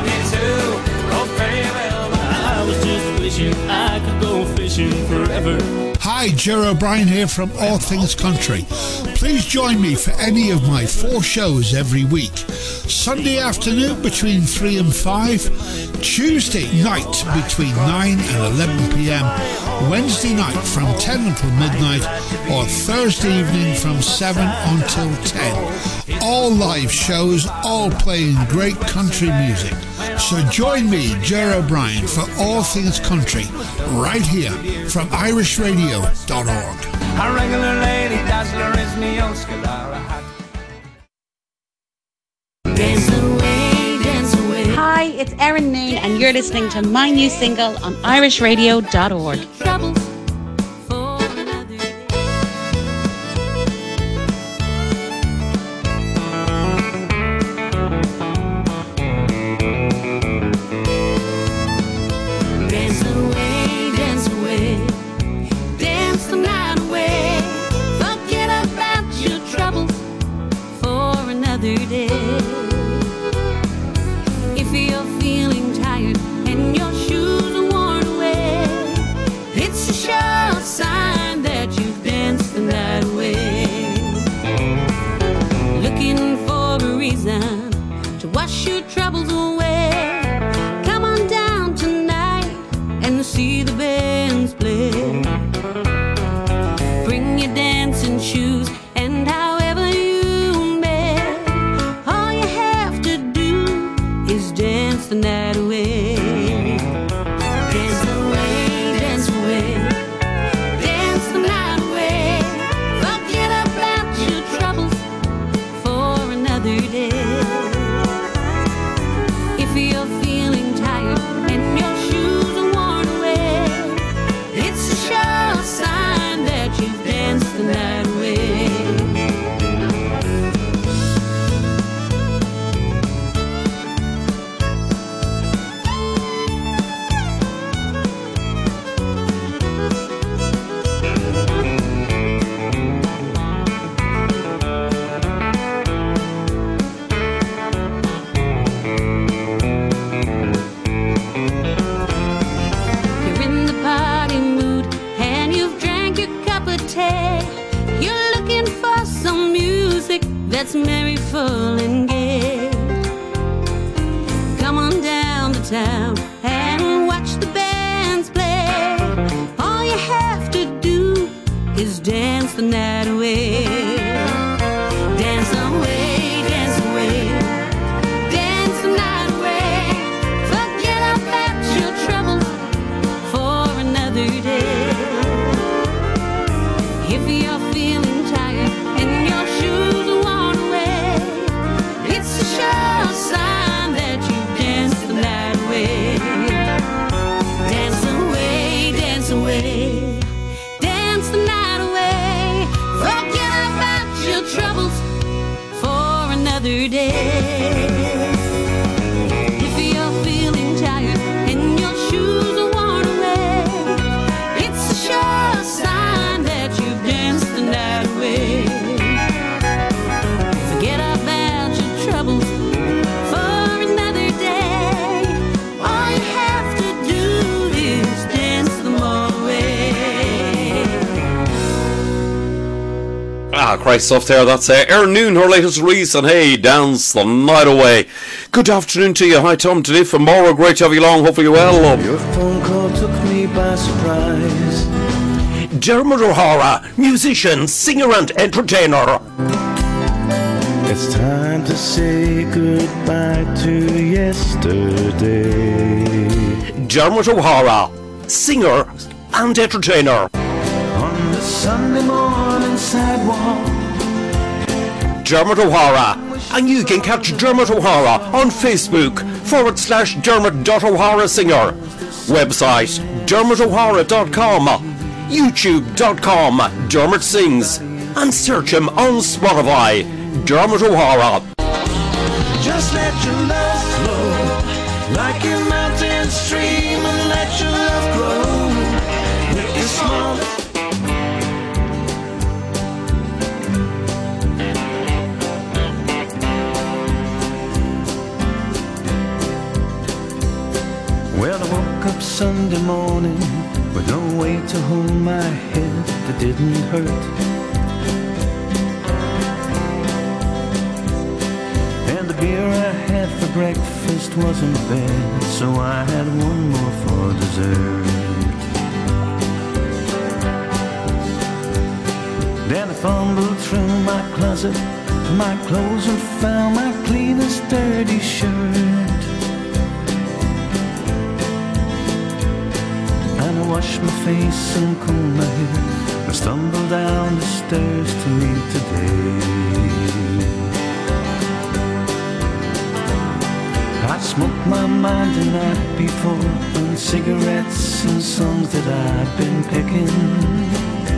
I was just wishing I could go fishing forever. Hi, Ger O'Brien here from All Things Country. Please join me for any of my 4 shows every week. Sunday afternoon between 3 and 5, Tuesday night between 9 and 11 p.m, Wednesday night from 10 until midnight, or Thursday evening from 7 until 10. All live shows, all playing great country music. So join me, Ger O'Brien, for All Things Country, right here from irishradio.org. A regular lady dazzler is me old Scalara hat. Dance away, dance away. Hi, it's Erin Moon, and you're listening to my new single on irishradio.org. Troubles. If you're feeling tired and your shoes are worn away, it's a sure sign that you've danced the night away. Looking for a reason to wash your troubles away, come on down tonight and see the bands play. Bring your dancing shoes and however you may, all you have to do is dance the night away. Dance away, dance away, dance the night away. Forget about your troubles for another day. If you're feeling tired and your shoes are worn away, it's a sure sign that you've danced the night away. You're in the party mood and you've drank your cup of tea. You're looking for some music that's merry, full and gay. Come on down to town and watch the bands play. All you have to do is dance the night away. Dance away, dance away, dance the night away. Forget about Great stuff there. That's Erin Noon, her latest release, and hey, dance the night away. Good afternoon to you. Hi, Tom today from Morrow. Great to have you along. Hopefully you're well. Your phone call took me by surprise. Dermot O'Hara, musician, singer and entertainer. It's time to say goodbye to yesterday. Dermot O'Hara, singer and entertainer. On the Sunday morning sidewalk. Dermot O'Hara, and you can catch Dermot O'Hara on Facebook /Dermot.O'Hara singer. Website DermotO'Hara.com. YouTube.com Dermot Sings, and search him on Spotify, Dermot O'Hara. Just let your love flow like a mountain stream, and let your love grow with your small. Well, I woke up Sunday morning with no way to hold my head that didn't hurt. And the beer I had for breakfast wasn't bad, so I had one more for dessert. Then I fumbled through my closet for my clothes and found my cleanest dirty shirt. And I washed my face and combed my hair and stumbled down the stairs to meet today. I smoked my mind the night before on cigarettes and songs that I've been picking.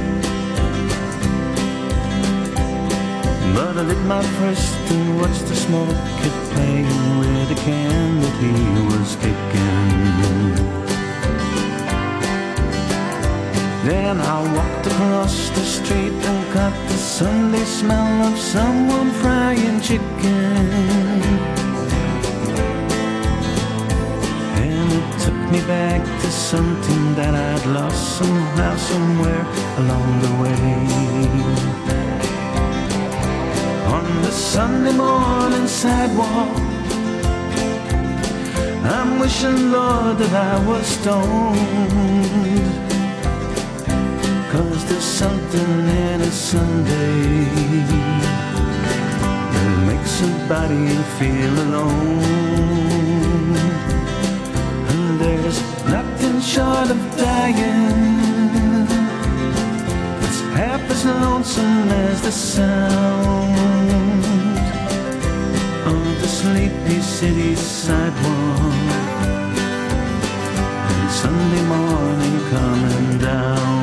But I lit my first and watched the smoke keep playing with the can that he was kicking. Then I walked across the street and caught the Sunday smell of someone frying chicken. And it took me back to something that I'd lost somehow, somewhere along the way. On the Sunday morning sidewalk, I'm wishing, Lord, that I was stoned. 'Cause there's something in a Sunday that makes a body feel alone. And there's nothing short of dying that's half as lonesome as the sound of the sleepy city sidewalk and Sunday morning coming down.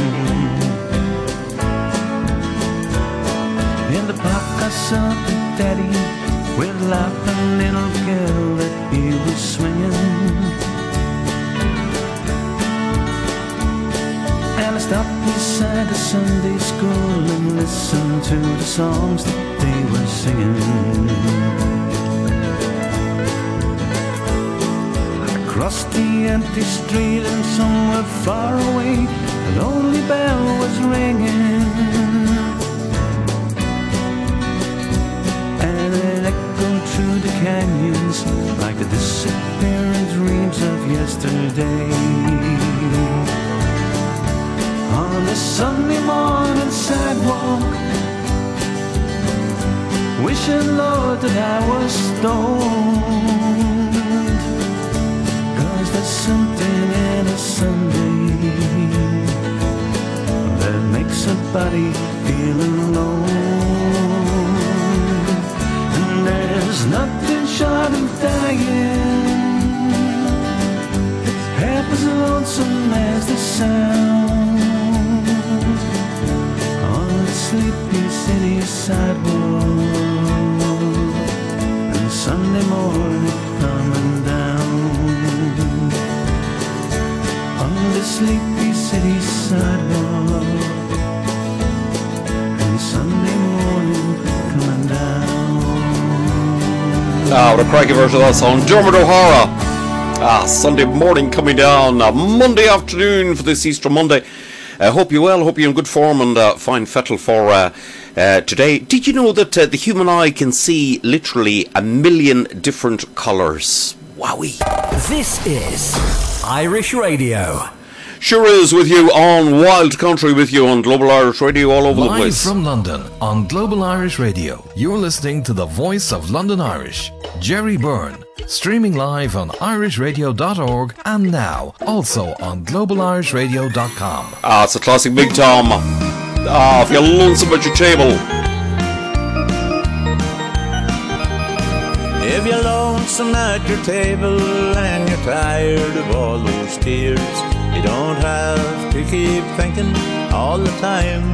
In the park I saw Big Daddy with a laughing little girl that he was swinging. And I stopped beside the Sunday school and listened to the songs that they were singing. I crossed the empty street and somewhere far away a lonely bell was ringing. And it echoed through the canyons like the disappearing dreams of yesterday. On the Sunday morning sidewalk, wishing, Lord, that I was stoned. 'Cause there's something in a Sunday that makes a body feel alone. And there's nothing short of dying that's half as lonesome as the sound on the sleepy city sidewalk and Sunday morning coming down. On the sleepy city sidewalk and Sunday morning coming down. Ah, what a cracking version of that song. Dermot O'Hara. Sunday morning coming down. Monday afternoon for this Easter Monday. Hope you're well, hope you're in good form, and fine fettle for today. Did you know that the human eye can see literally 1 million different colours? Wowie. This is Irish Radio. Sure is, with you on Wild Country, with you on Global Irish Radio all over the place. Live from London on Global Irish Radio, you're listening to the voice of London Irish, Jerry Byrne, streaming live on irishradio.org and now also on globalirishradio.com. It's a classic Big Tom. If you're lonesome at your table. If you're lonesome at your table and you're tired of all those tears, you don't have to keep thinking all the time.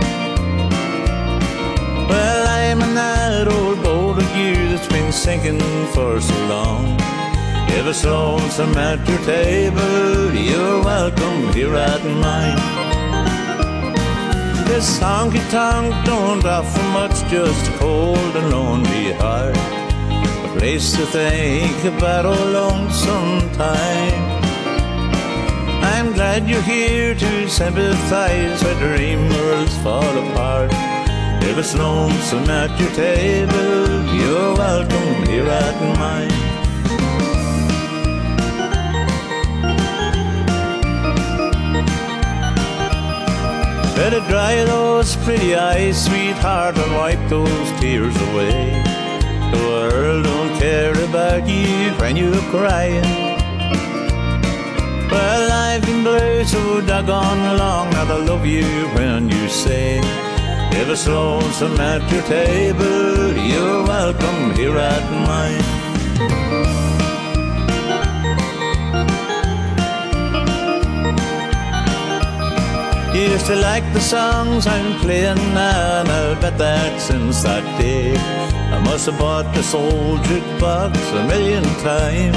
Well, I'm in that old boat of you that's been sinking for so long. If it's lonesome at your table, you're welcome here at mine. This honky-tonk don't offer much, just a cold and lonely heart, a place to think about all lonesome time. I'm glad you're here to sympathize where dream worlds fall apart. If it's lonesome at your table, you're welcome here at mine. Better dry those pretty eyes, sweetheart, and wipe those tears away. The world don't care about you when you're crying. Well, I've been blue so doggone long, now I love you when you say, if it's lonesome at your table, you're welcome here at mine. You used to like the songs I'm playing now, and I'll bet that since that day I must have bought this old jukebox 1,000,000 times.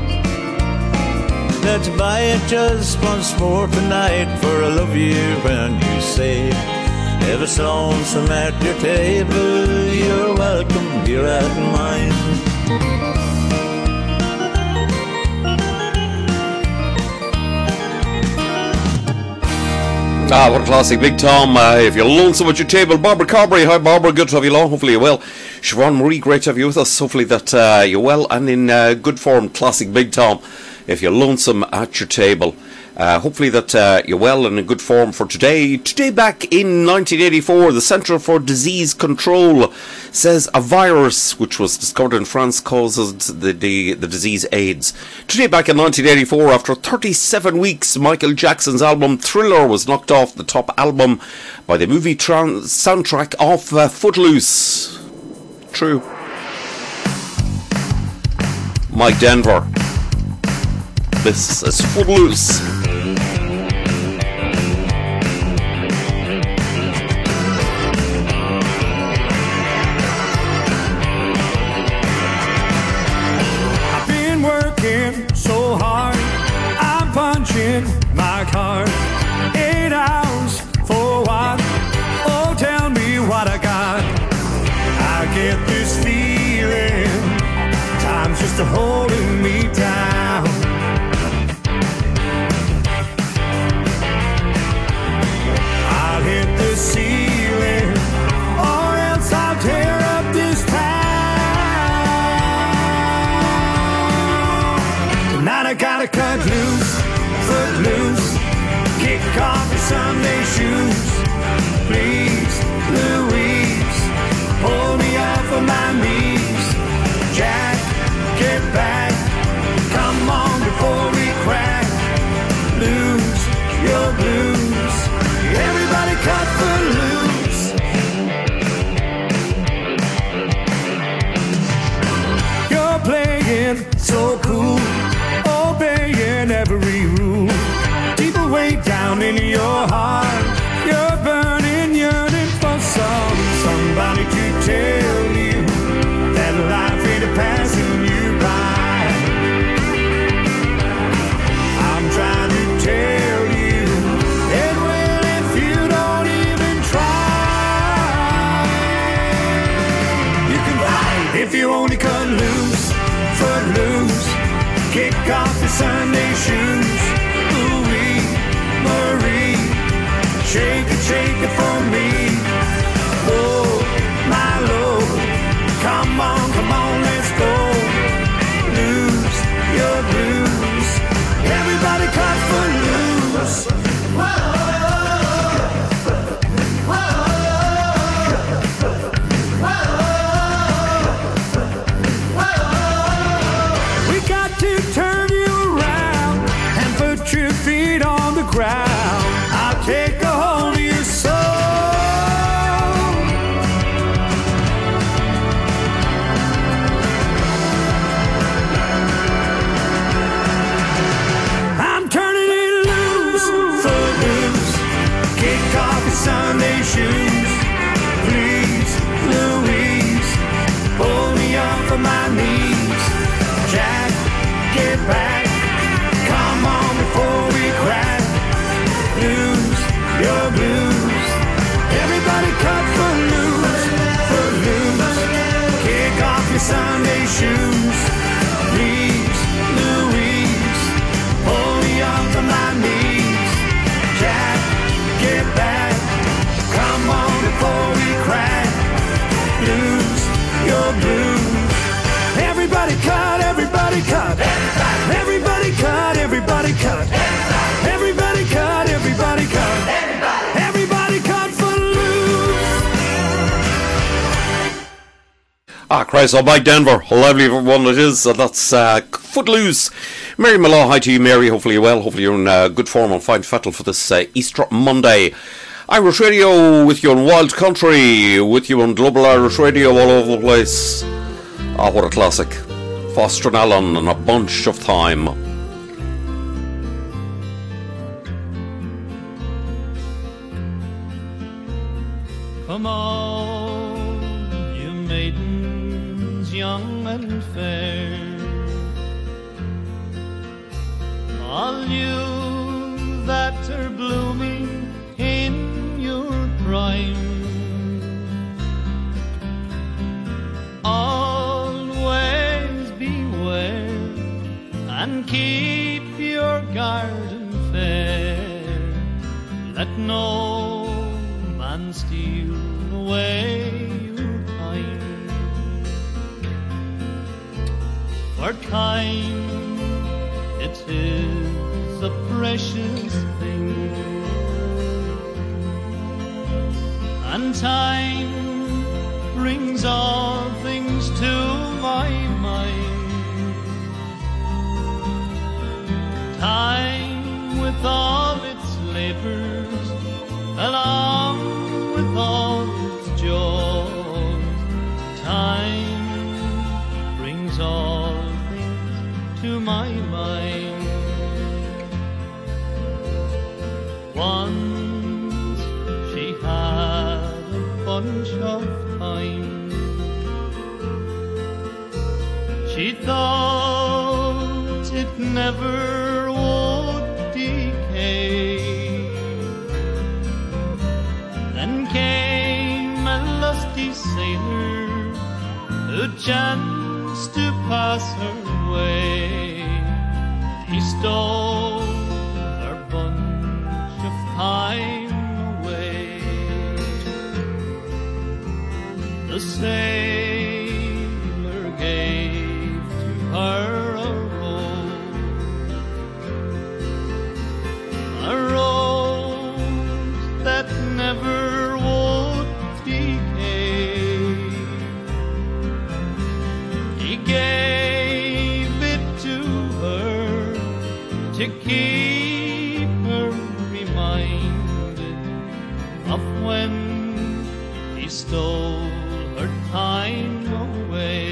Let's buy it just once more tonight, for I love you when you say, if it's lonesome at your table, you're welcome here at mine. What a classic, Big Tom. If you're lonesome at your table, Barbara Carberry. Hi, Barbara. Good to have you along. Hopefully you're well. Siobhan Marie, great to have you with us. Hopefully that you're well and in good form. Classic Big Tom. If you're lonesome at your table. Hopefully that you're well and in good form for today. Today, back in 1984, the Centre for Disease Control says a virus which was discovered in France causes the disease AIDS. Today, back in 1984, after 37 weeks, Michael Jackson's album Thriller was knocked off the top album by the movie soundtrack of Footloose. True. Mike Denver. This is Footloose. I've been working so hard, I'm punching my card. 8 hours for what? Oh, tell me what I got. I get this feeling, time's just a holding me down. I'll hit the ceiling, or else I'll tear up this town. Tonight I gotta cut loose, foot loose, kick off your Sunday shoes. Please, Louise, pull me off of my knees. Jack, get back, come on before we crack. Lose your blues, everybody cut foot loose. You're playing so cool, obeying every rule. People way down in your heart, you're burning, yearning for somebody to tell you that life ain't a passing you by. I'm trying to tell you, it will if you don't even try. You can fight if you only cut loose, foot loose, kick off your Sunday shoes. Ooh-wee, Marie, shake it for me. Oh, crown. I'll take a hold of your soul. I'm turning it loose, footloose. Kick off your Sunday shoes. Please, Louise, pull me up from my knees. Jack, get back. Come on before we crack. Lose your blues. Everybody cut for loose, kick off your Sunday shoes. Please, Louise, pull me up from my knees. Jack, get back. Come on before we crack. Lose your blues. Everybody cut, everybody cut. Everybody cut, everybody cut. Everybody cut, everybody cut. Everybody cut for loose. Christ almighty, Denver. A lively one it is. That's Footloose. Mary Malaw, hi to you, Mary. Hopefully you're well. Hopefully you're in good form and fine fettle for this Easter Monday. Irish Radio with you on Wild Country, with you on Global Irish Radio all over the place. Ah, what a classic. Foster and Allen and A Bunch of Time. Come on, you maidens young and fair, all you that are blooming in your prime, always beware and keep your garden fair. Let no man steal away your time, for time it is a precious thing, and time brings all things to my mind. Time with all its labors, along with all its joys. Time brings all things to my mind. Once she had a bunch of thyme. She thought it never would decay. Then came a lusty sailor who chanced to pass her way. He stole her bunch of thyme away. The sailor gave to her a rose that never would decay. He gave it to her to keep her reminded of when he stole her time away.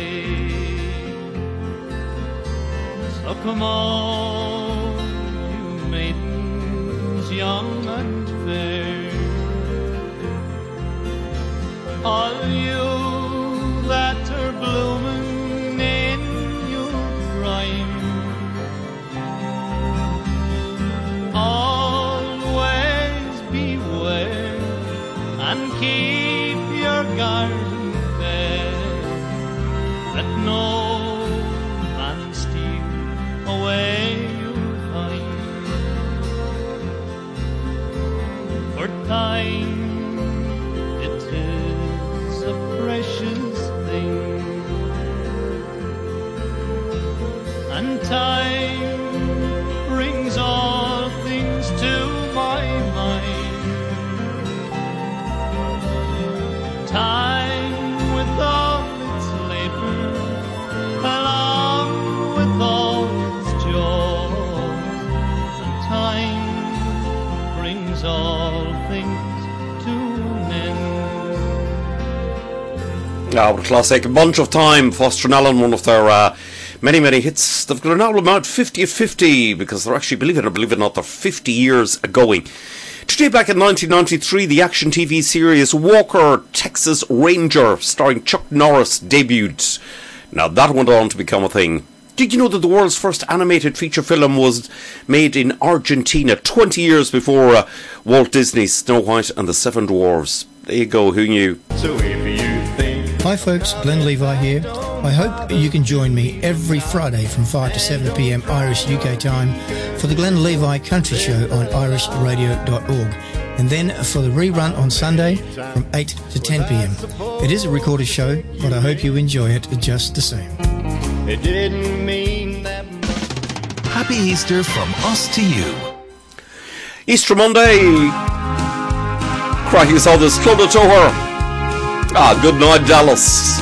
So come on, you maidens young and fair, all you that are blooming in your prime, always beware and keep your garden fair. Let no man steal away your thyme, for time it is a precious thing, and time brings all things to my mind. Time with all its labor, along with all its joy, and time What a classic. A Bunch of Time, Foster and Allen, one of their many, many hits. They've got an album out 50 at 50 because they're actually, believe it or not, they're 50 years going. Today, back in 1993, the action TV series Walker, Texas Ranger, starring Chuck Norris, debuted. Now, that went on to become a thing. Did you know that the world's first animated feature film was made in Argentina 20 years before Walt Disney's Snow White and the Seven Dwarfs? There you go, who knew? So if you think... Hi folks, Glenn Levi here. I hope you can join me every Friday from 5 to 7 p.m. Irish UK time for the Glenn Levi Country Show on irishradio.org, and then for the rerun on Sunday from 8 to 10 p.m. It is a recorded show, but I hope you enjoy it just the same. It didn't mean that. Happy Easter from us to you. Easter Monday. Crikey, you saw this. Clodagh Toher. Good night, Dallas.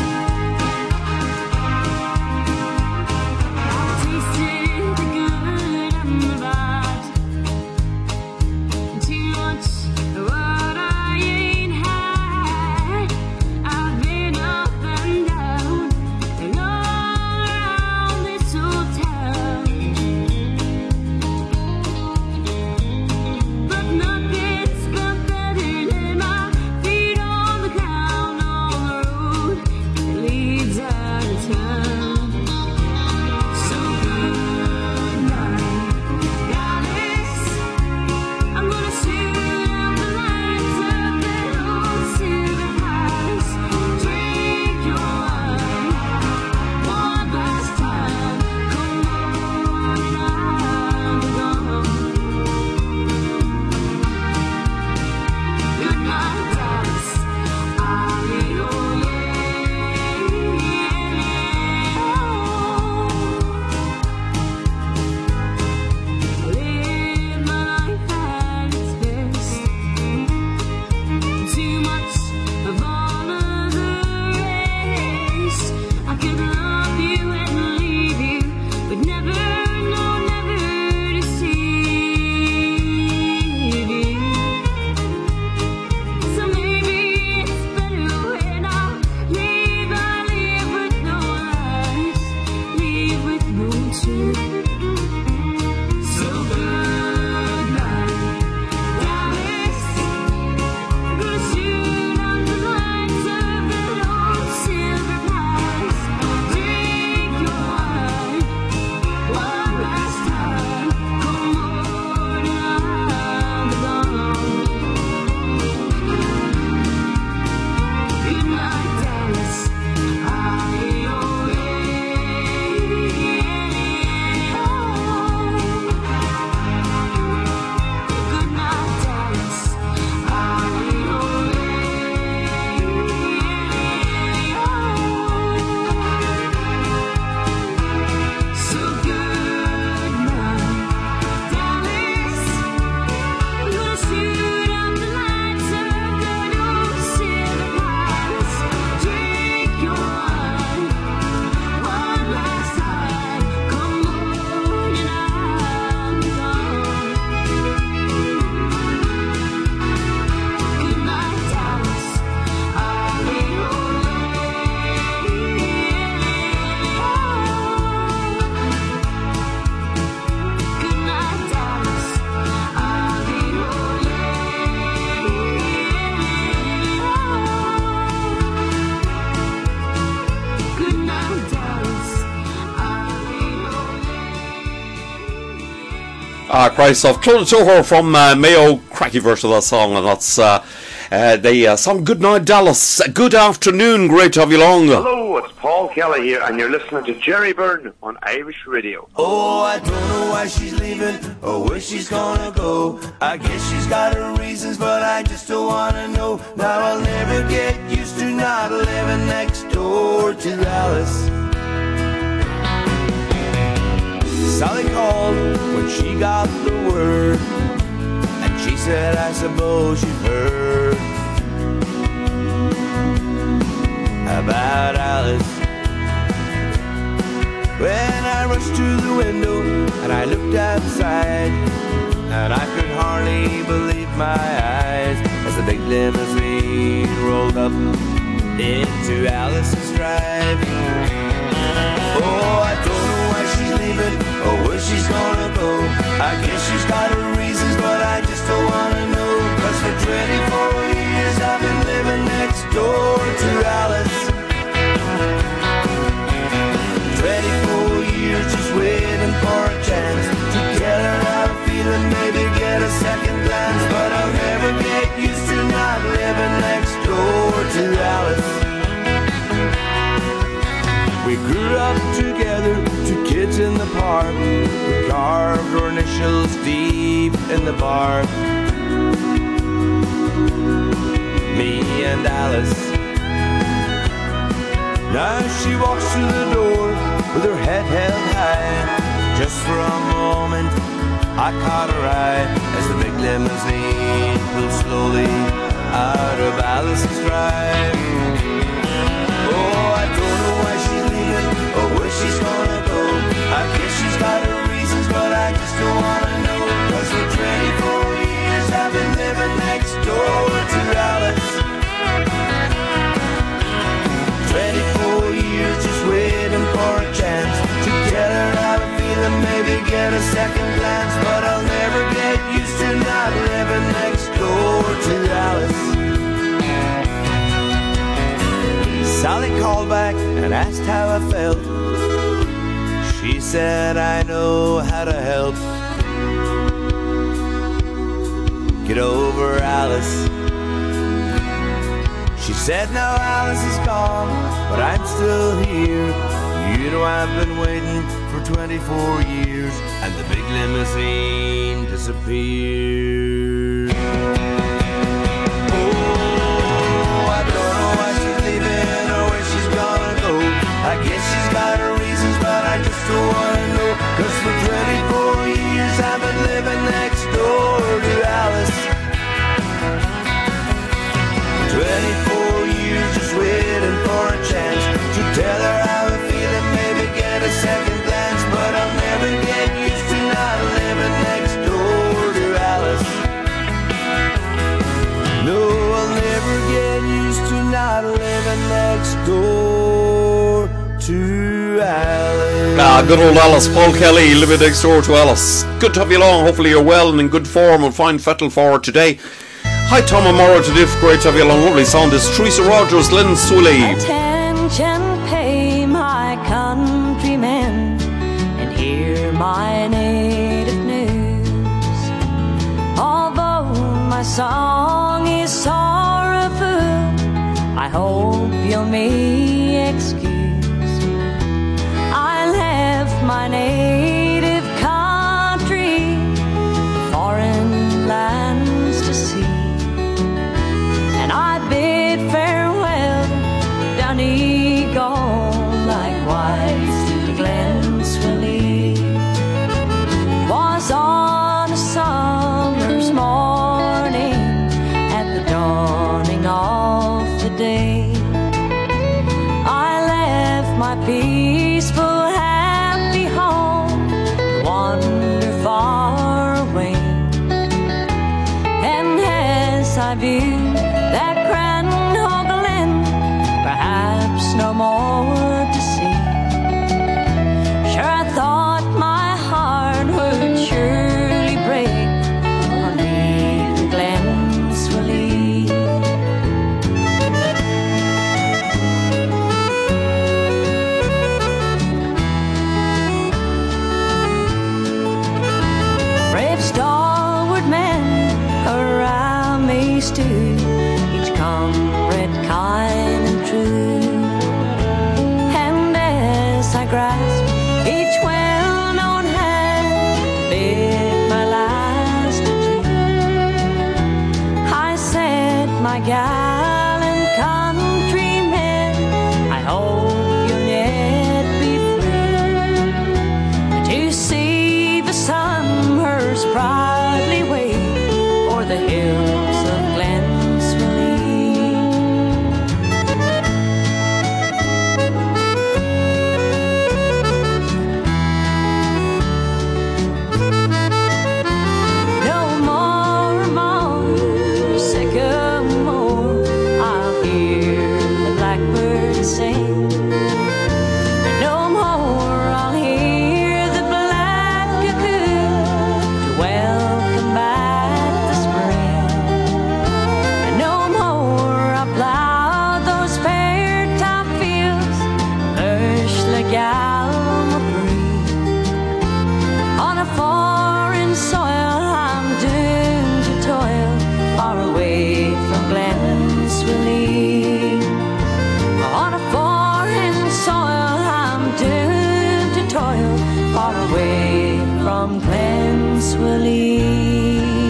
Christ of Clodagh Toher from Mayo, cracky version of that song, and that's the song Good Night Dallas. Good afternoon, great to have you along. Hello, it's Paul Kelly here, and you're listening to Jerry Byrne on Irish Radio. Oh, I don't know why she's leaving or where she's gonna go. I guess she's got her reasons, but I just don't wanna know. Now I'll never get used to not living next door to Dallas. Sally called when she got the word, and she said, I suppose you've heard about Alice. When I rushed to the window and I looked outside, and I could hardly believe my eyes as the big limousine rolled up into Alice's Drive. Oh, I don't know why she's leaving or where she's gonna go. I guess she's got her reasons, but I just don't wanna know. 'Cause for 24 years I've been living next door to Alice. 24 years just waiting for a chance to tell her how I'm feeling, maybe get a second glance. But I'll never get used to not living next door to Alice. We grew up together, two kids in the park. We carved our initials deep in the bark. Me and Alice. Now she walks through the door with her head held high. Just for a moment I caught her eye as the big limousine pulled slowly out of Alice's Drive. Oh, I don't know why she's leaving or where she's gonna go. I guess she's got her reasons, but I just don't wanna know. 'Cause for 24 years I've been living next door to Alice. 24 years just waiting for a chance to tell her how I'm feeling, maybe get a second glance. But I'll never get used to not living next door to Alice. Sally called back and asked how I felt. She said I know how to help get over Alice. She said now Alice is gone, but I'm still here. You know I've been waiting for 24 years. And the big limousine disappeared. Oh, I don't know why she's leaving or where she's gonna go. I guess she's got her reasons, but I just don't wanna know. 'Cause for 24 years I've been living next door to Alice. 24 years just waiting for a chance to tell her how I'm feeling, maybe get a second glance. But I'll never get used to not living next door to Alice. No, I'll never get used to not living next door to Alice. Ah, good old Alice. Paul Kelly living next door to Alice. Good to have you along. Hopefully you're well and in good form. We'll find fettle for today. Hi Tom Amaro to Diff, great to have you along. Lovely sound is Teresa Rogers, Lynn Swilly. Attention, pay my countrymen and hear my native news. Although my song is sorrowful, I hope you'll me excuse. I left my native country, foreign lands to see. I bid farewell, Donegal, likewise to Glenswilly. Was on a summer's morning at the dawning of the day. I left my peaceful, happy home to wander far away. And as I view that Cranhogaland, perhaps no more to see. Sure, I thought my heart would surely break on leaving Glenswilly. Brave stalwart men around me stood,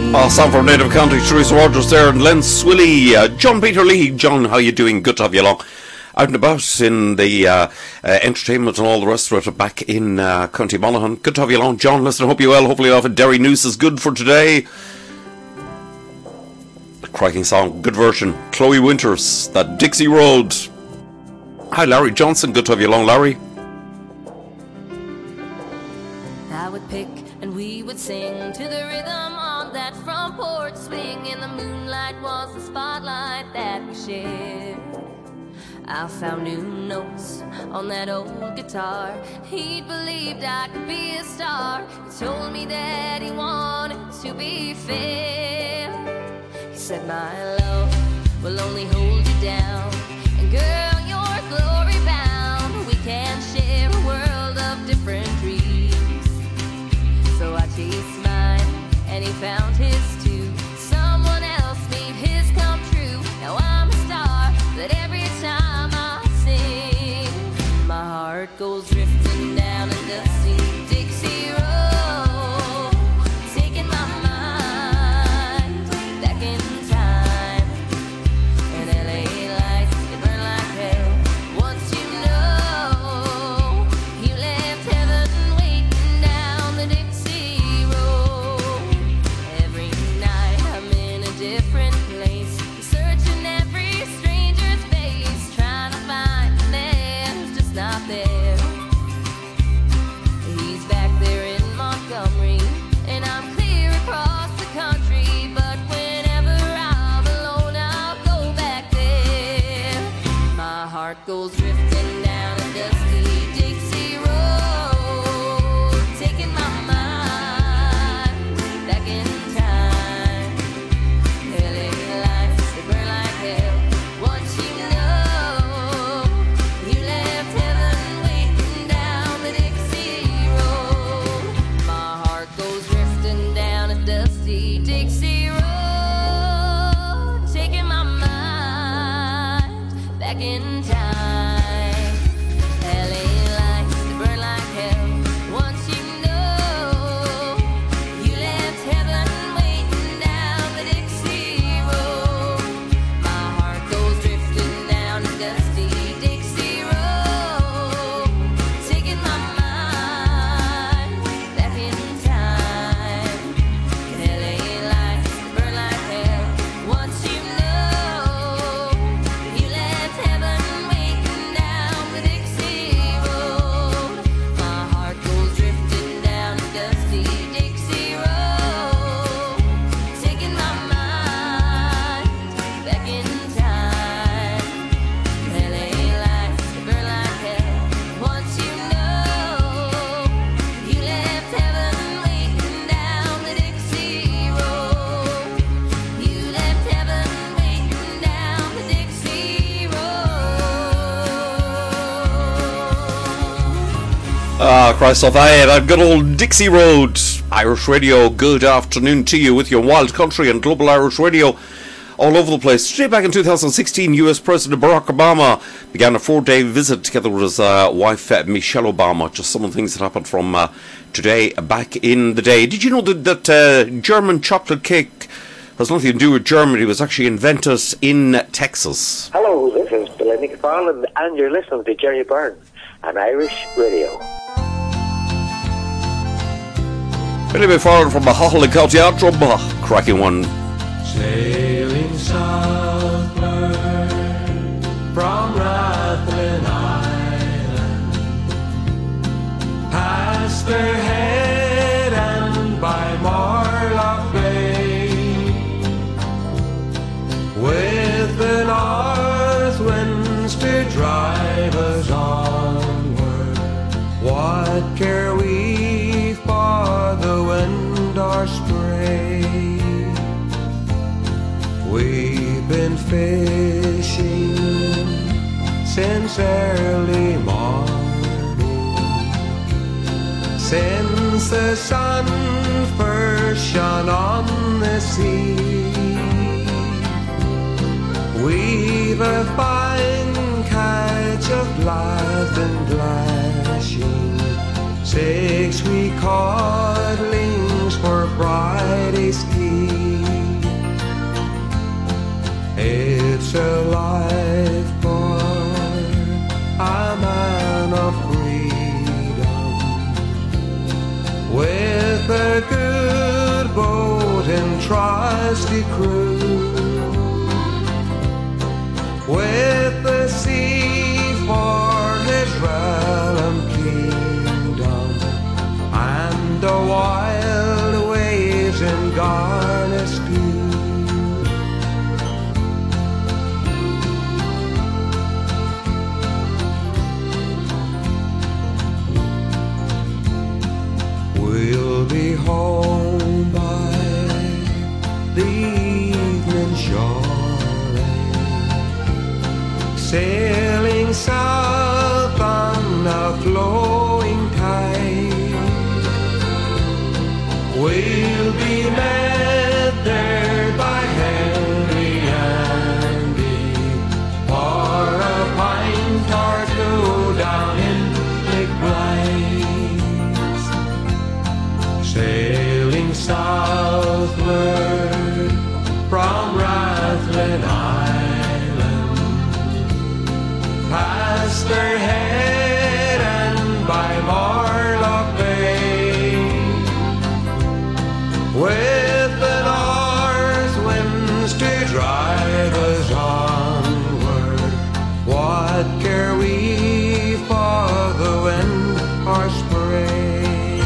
Song from Native County, Teresa Rogers there, and Len Swilly, John Peter Lee. John, how you doing? Good to have you along. Out and about in the entertainment and all the rest of it, back in County Monaghan. Good to have you along, John. Listen, I hope you're well. Hopefully off at Derry News is good for today. Cracking song, good version. Chloe Winters, that Dixie Road. Hi, Larry Johnson. Good to have you along, Larry. I would pick and we would sing to the rhythm on that front porch swing, and the moonlight was the spotlight that we shared. I found new notes on that old guitar. He'd believed I could be a star. He told me that he wanted to be fair. He said my love will only hold you down, and girl, you're glory bound. We can share a world of different dreams. So I chased mine, and he found his too. Someone else made his come true. Now I'm a star that every time I sing, my heart goes drifting down a dusty Dixie Road, taking my mind back in time. And LA lights, they burn like hell. Once you know, you left heaven waiting down the Dixie Road. Every night I'm in a different place, searching every stranger's face, trying to find the man who's just not there. He's back there in Montgomery, and I'm clear across the country. But whenever I'm alone, I'll go back there. My heart goes drifting down a dusty Dixie Road, taking my mind back in time. LA lights, they burn like hell. Once you know, you left heaven waiting down the Dixie Road. My heart goes drifting down a dusty Dixie Road, taking my mind back in time. LA lights, they burn like hell. Once you know, you left heaven waiting down the Dixie Road. My heart goes drifting down a dusty Dixie Road, taking my mind back in time. LA lights, they burn like hell. Once you know, you left heaven waiting down the Dixie Road. My heart goes drifting down a dusty Dixie Road, taking my mind back in time. LA lights, they burn like hell. Once you know, you left heaven waiting down the Dixie Road. You left heaven waiting down the Dixie Christ off that good old Dixie Road. Irish Radio, good afternoon to you with your Wild Country and Global Irish Radio all over the place. Today, back in 2016, US President Barack Obama began a 4-day visit together with his wife Michelle Obama. Just some of the things that happened from today back in the day. Did you know that German chocolate cake has nothing to do with Germany? It was actually invented in Texas. Hello, this is Billy McFarland, and you're listening to Jerry Byrne on Irish Radio. Billy McFarland from Mahalia County Antrim, cracking one. Sailing southward from Rathlin Island, past their head and by Marlock Bay, with the north winds to drive us onward. What care we for the wind or spray? We've been fishing since early morning, since the sun first shone on the sea. We've a fine catch of live and lashing, 6 wee codlings for Friday's tea. trusty crew, with the sea for his realm kingdom, and the wild waves in Garnet's Peak. We'll be home by the evening shoreline, sailing south on a flowing tide. We'll be met there by Henry Andy for a pint or two down in Blackblind, sailing southward from Rathlin Island, past their head and by Morlock Bay, with the north winds to drive us onward. What care we for the wind or spray?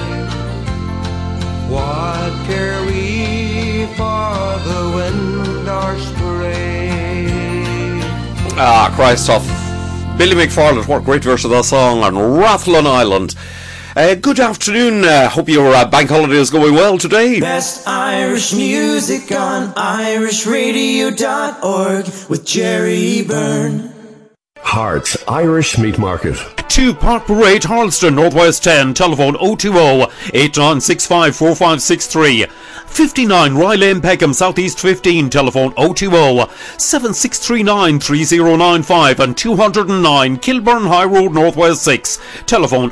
What care we for the wind or spray? Ah, Christ off. Billy McFarland, what a great verse of that song on Rathlin Island. Good afternoon, hope your bank holiday is going well today. Best Irish music on irishradio.org with Jerry Byrne. Hearts Irish Meat Market. 2 Park Parade, Harleston, Northwest 10, telephone 020-8965-4563. 59 Rye Lane, Peckham, Southeast 15, telephone 020-7639-3095, and 209 Kilburn High Road, Northwest 6, telephone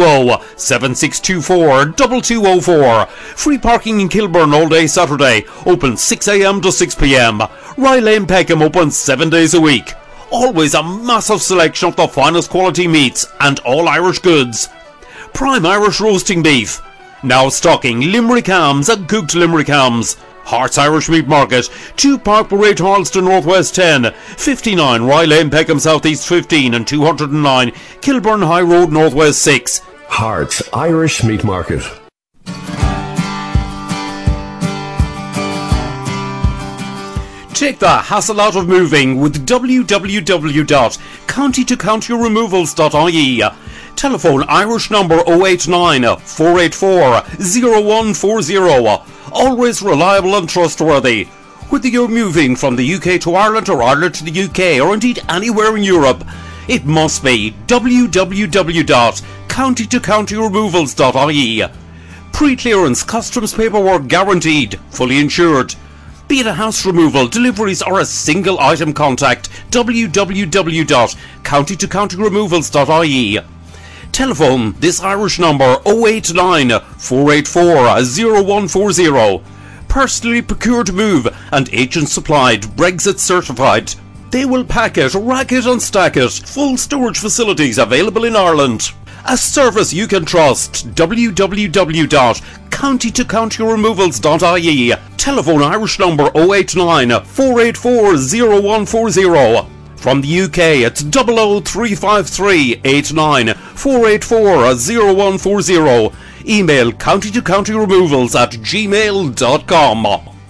020-7624-2204. Free parking in Kilburn all day Saturday, open 6 a.m. to 6 p.m. Rye Lane, Peckham, open 7 days a week. Always a massive selection of the finest quality meats and all Irish goods. Prime Irish roasting beef. Now stocking Limerick hams and cooked Limerick hams. Hearts Irish Meat Market, 2 Park Parade, Harleston, Northwest 10, 59 Rye Lane, Peckham, Southeast 15, and 209 Kilburn High Road, Northwest 6. Hearts Irish Meat Market. Take the hassle out of moving with www.countytocountyremovals.ie. Telephone Irish number 089 484 0140. Always reliable and trustworthy. Whether you're moving from the UK to Ireland or Ireland to the UK or indeed anywhere in Europe, it must be www.countytocountyremovals.ie. Pre-clearance customs paperwork guaranteed, fully insured. Be it a house removal, deliveries or a single item, contact www.countytocountyremovals.ie. Telephone this Irish number 089 484 0140. Personally procured move and agent supplied, Brexit certified. They will pack it, rack it and stack it. Full storage facilities available in Ireland. A service you can trust. www.countytocountyremovals.ie. Telephone Irish number 089 484 0140. From the UK, it's 00353 89 484 0140. Email countytocountyremovals@gmail.com.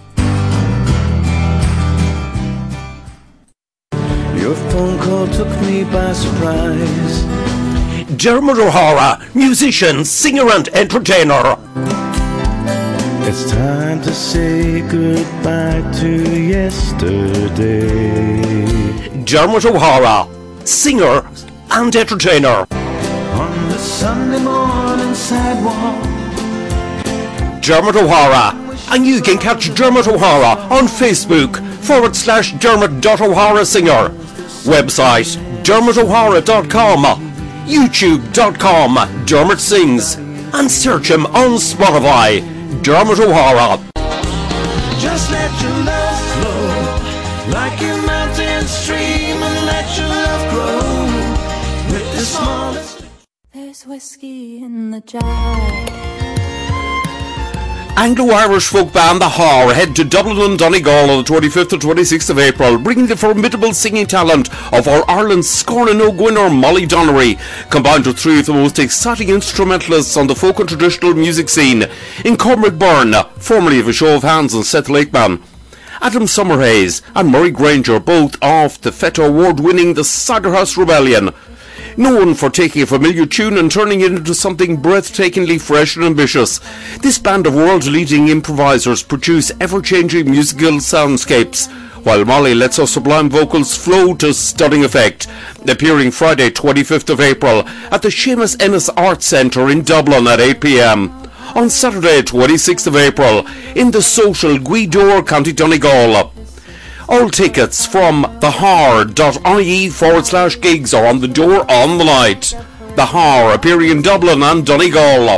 Your phone call took me by surprise. Dermot O'Hara, musician, singer and entertainer. It's time to say goodbye to yesterday. Dermot O'Hara, singer and entertainer. On the Sunday morning sidewalk. Dermot O'Hara, and you can catch Dermot O'Hara on Facebook /Dermot.O'Hara Singer. Website DermotO'Hara.com. YouTube.com Dermot Sings, and search him on Spotify, Dermot O'Hara. Just let your love flow like a mountain stream, and let your love grow with the smallest. There's whiskey in the jar. Anglo-Irish folk band The Har head to Dublin and Donegal on the 25th and 26th of April, bringing the formidable singing talent of our Ireland's Scorn and winner Molly Donnery, combined with three of the most exciting instrumentalists on the folk and traditional music scene in Cormac Byrne, formerly of A Show of Hands and Seth Lakeman, Adam Summerhays and Murray Granger, both of the Feta Award-winning The Ciderhouse Rebellion, known for taking a familiar tune and turning it into something breathtakingly fresh and ambitious. This band of world-leading improvisers produce ever-changing musical soundscapes, while Molly lets her sublime vocals flow to stunning effect, appearing Friday 25th of April at the Seamus Ennis Arts Centre in Dublin at 8 p.m. On Saturday 26th of April in the social Gweedore, County Donegal. All tickets from thehar.ie/gigs are on the door on the night. The Har appearing in Dublin and Donegal.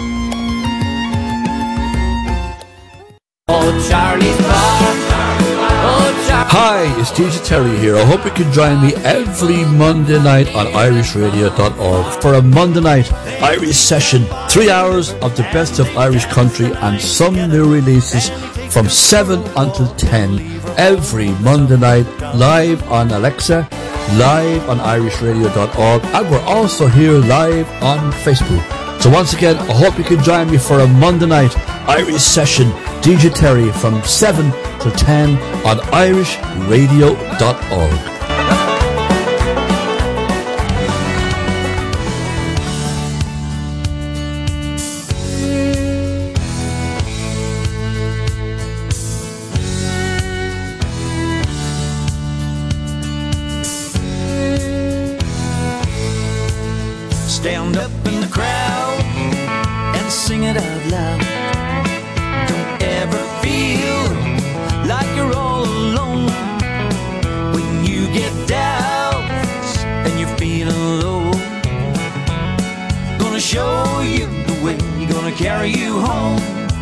Oh, Charlie's bar. Oh, Hi, it's DJ Terry here. I hope you can join me every Monday night on irishradio.org for a Monday night Irish session. 3 hours of the best of Irish country and some new releases from 7 until 10 every Monday night, live on Alexa, live on irishradio.org, and we're also here live on Facebook. So once again, I hope you can join me for a Monday night Irish session, DJ Terry, from 7 to 10 on irishradio.org. Stand up in the crowd and sing it out loud. Don't ever feel like you're all alone. When you get doubts and you're feeling low, gonna show you the way, gonna carry you home.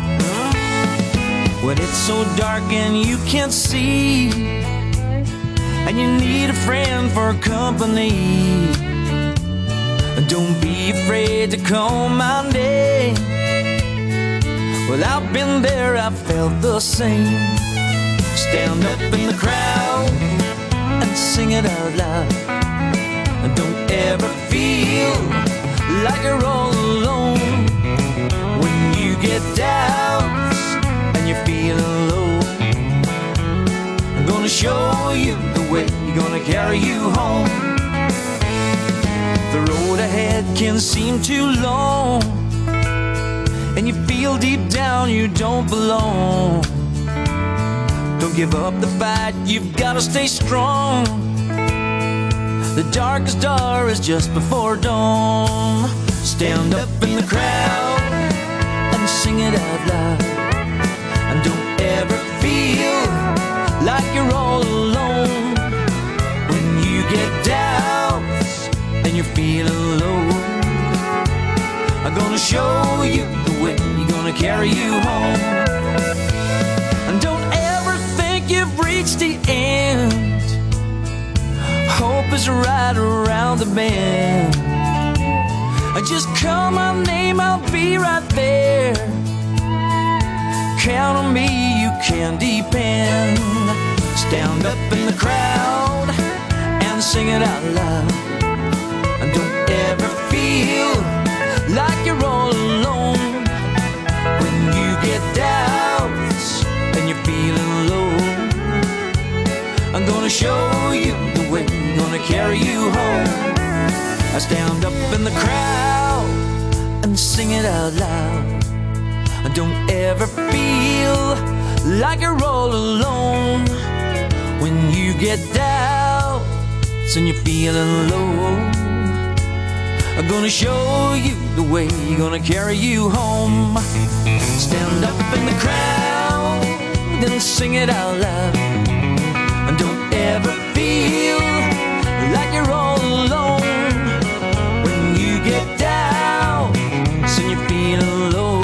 When it's so dark and you can't see, and you need a friend for company, don't be afraid to call my name. Well, I've been there, I've felt the same. Stand up in the crowd and sing it out loud. Don't ever feel like you're all alone. When you get doubts and you're feeling low, I'm gonna show you the way, gonna carry you home. The road ahead can seem too long, and you feel deep down you don't belong. Don't give up the fight, you've gotta stay strong. The darkest hour is just before dawn. Stand up in the crowd and sing it out loud. And don't ever feel like you're all alone. When you get down and you're feeling low, I'm gonna show you the way, gonna carry you home. And don't ever think you've reached the end. Hope is right around the bend. Just call my name, I'll be right there. Count on me, you can depend. Stand up in the crowd and sing it out loud. Don't ever feel like you're all alone. When you get doubts and you're feeling low, I'm gonna show you the way, gonna carry you home. I stand up in the crowd and sing it out loud. Don't ever feel like you're all alone. When you get doubts and you're feeling low, I'm gonna show you the way, gonna carry you home. Stand up in the crowd, then sing it out loud. And don't ever feel like you're all alone. When you get down and you're feeling low,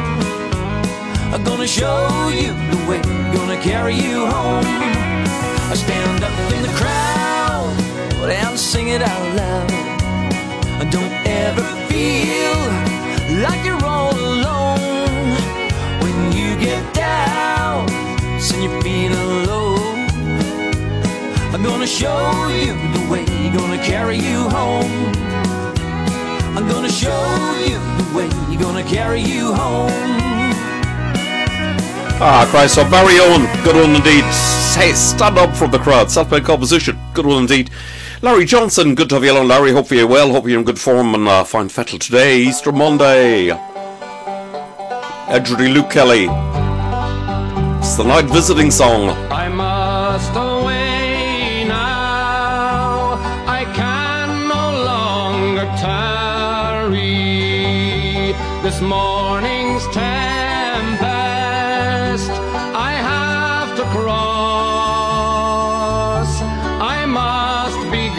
I'm gonna show you the way, gonna carry you home. I stand up in the crowd and sing it out loud. Don't ever feel like you're all alone. When show you the way, gonna carry you home. I'm gonna show you the way, gonna carry you home. Christ, so Barry Owen, good one indeed. Say, stand up from the crowd, self-made composition, good one indeed. Larry Johnson, good to have you along, Larry. Hope you're well, hope you're in good form and fine fettle today, Easter Monday. Edgerly Luke Kelly. It's the night visiting song. I must away now, I can no longer tarry. This morning's tempest I have to cross. I must be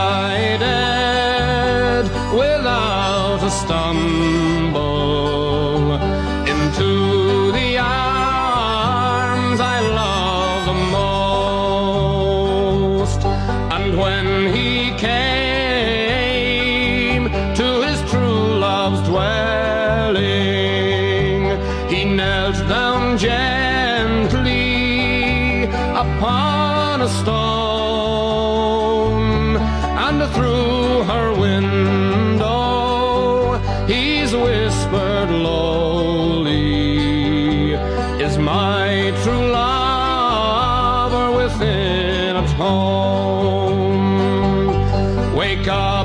guided without a stumble into the arms I love the most. And when he came to his true love's dwelling, he knelt down gently upon a stone, and through her window he's whispered lowly, is my true lover within at home? Wake up,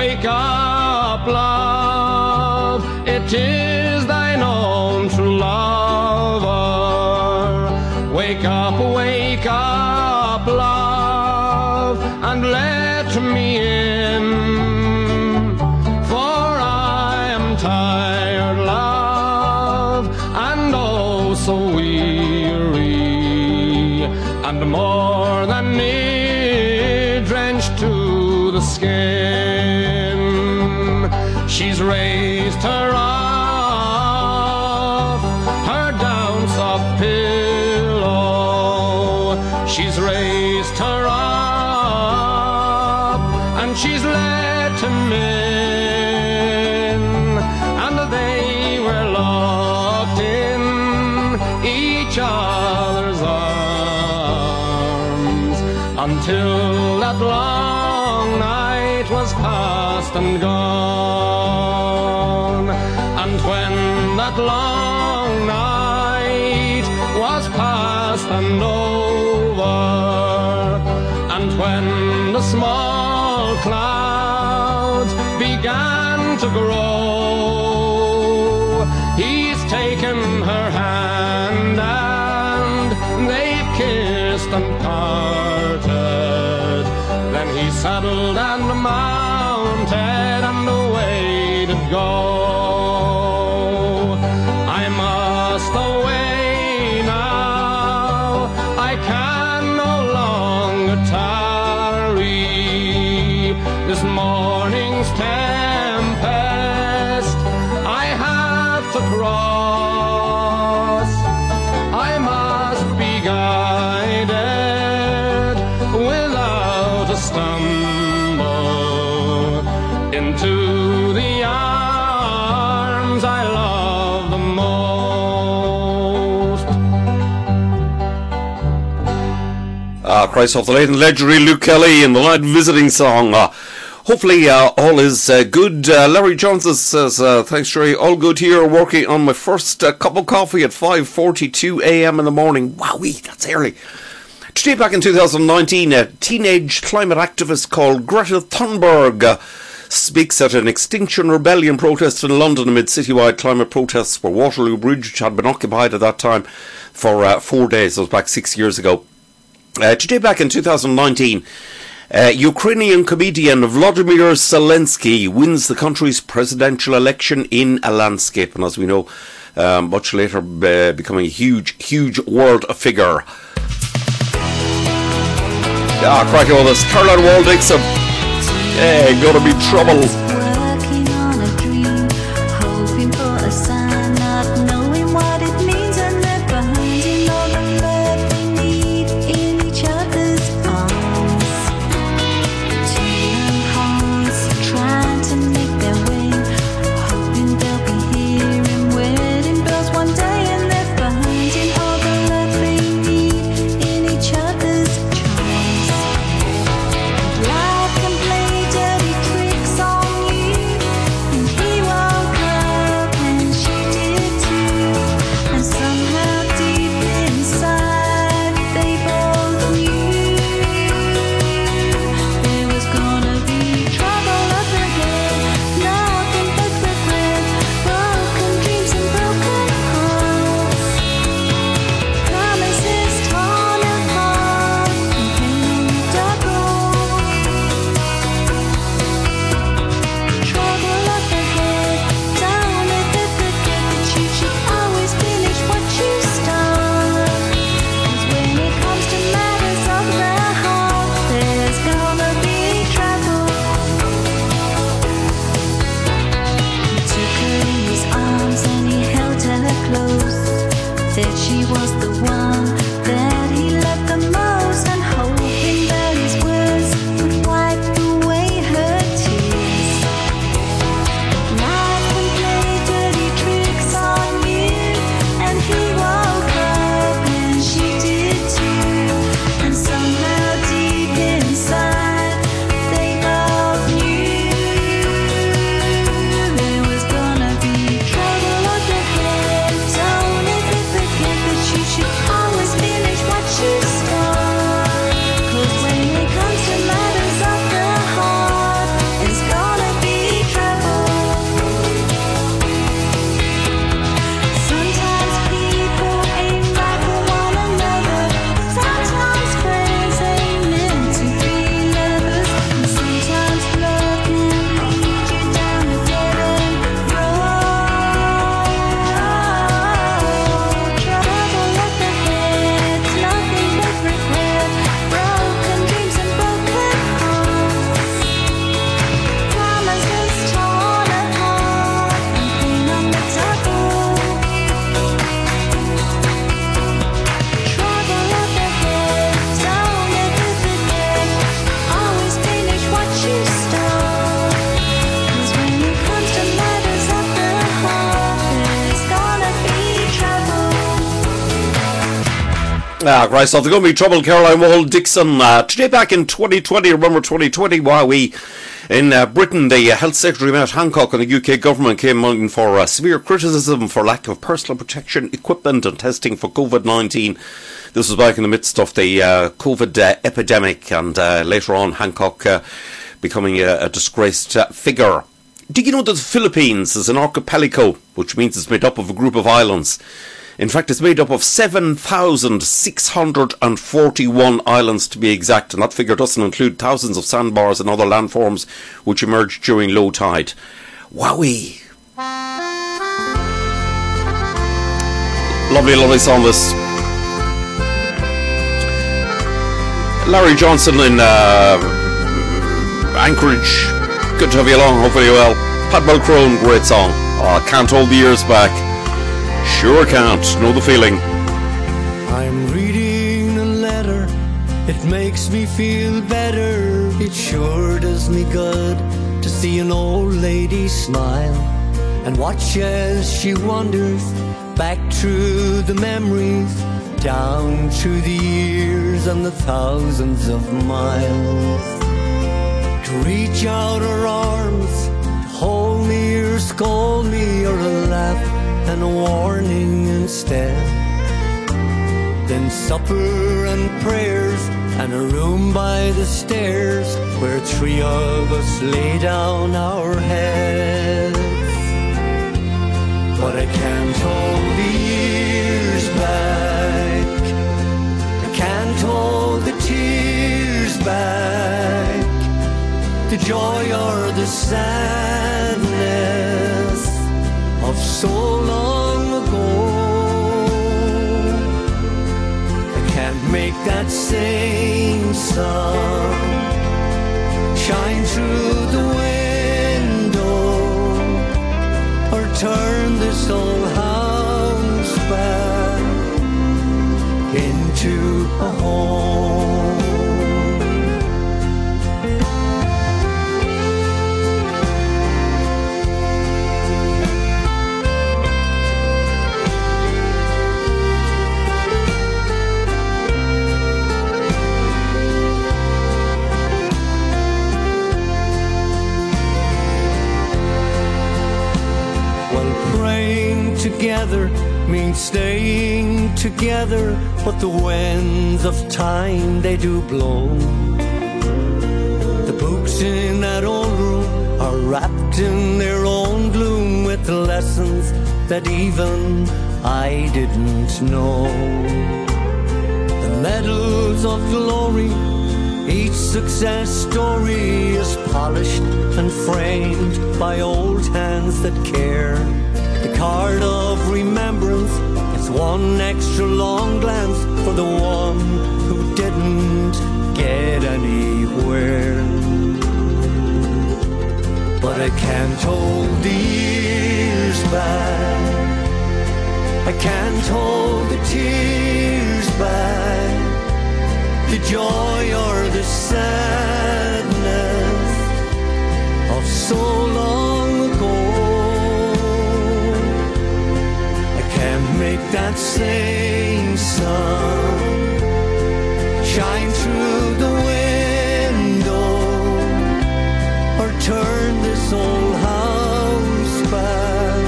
love, it is thine own true lover. Wake up, love, and let me in, for I am tired, love, and oh so weary, and more than need drenched to the skin. She's raised her off her down soft pillow. She's raised her up and she's let him in, and they were locked in each other's arms until that long night was past and gone. And when that long night was past and over, and when the small clouds began to grow, he's taken her hand and they've kissed and parted. Then he saddled and mounted and away to go. I must away now, I can no longer tarry. This morning's tempest I have to cross. I must be guided without a stumble into the arms I love the most. Christ off the late and legendary Luke Kelly in the night visiting song. Hopefully all is good. Larry Johnson says, thanks Jerry, all good here, working on my first cup of coffee at 5:42 a.m. in the morning. Wowee, that's early. Today back in 2019, a teenage climate activist called Greta Thunberg speaks at an Extinction Rebellion protest in London amid citywide climate protests for Waterloo Bridge, which had been occupied at that time for 4 days. That was back 6 years ago. Today back in 2019, Ukrainian comedian Vladimir Zelensky wins the country's presidential election in a landscape, and as we know, much later becoming a huge world figure. Cracking all this. Caroline Wall-Dixon, gonna be trouble. Working on a dream, hoping for a sign, not knowing what it means, and left behind in all the love we need in each other's arms. Two young hearts trying to make their way, hoping they'll be hearing wedding bells one day, and left behind in all the love they need in each other's charms. Right, so there's going to be trouble, Caroline Wall Dixon. Today back in 2020, remember 2020, in Britain, the Health Secretary Matt Hancock and the UK government came in for severe criticism for lack of personal protection equipment and testing for COVID-19. This was back in the midst of the COVID epidemic, and later on Hancock becoming a disgraced figure. Did you know that the Philippines is an archipelago, which means it's made up of a group of islands? In fact, it's made up of 7,641 islands to be exact, and that figure doesn't include thousands of sandbars and other landforms which emerged during low tide. Wowee! Lovely, lovely song this. Larry Johnson in Anchorage. Good to have you along, hopefully you're well. Pat Mulcrone, great song. Oh, I can't hold the years back. Sure can't. Know the feeling. I'm reading a letter. It makes me feel better. It sure does me good to see an old lady smile and watch as she wanders back through the memories, down through the years and the thousands of miles. To reach out her arms, to hold me or scold me, or a laugh and a warning instead. Then supper and prayers and a room by the stairs where three of us lay down our heads. But I can't hold the years back, I can't hold the tears back, the joy or the sadness of so long ago. I can't make that same sun shine through the window, or turn this old house back into a home. Together means staying together, but the winds of time they do blow. The books in that old room are wrapped in their own gloom, with the lessons that even I didn't know. The medals of glory, each success story is polished and framed by old hands that care. The card of remembrance is one extra long glance for the one who didn't get anywhere. But I can't hold the years back, I can't hold the tears back, the joy or the sadness of so long ago. Can't make that same sun shine through the window, or turn this old house back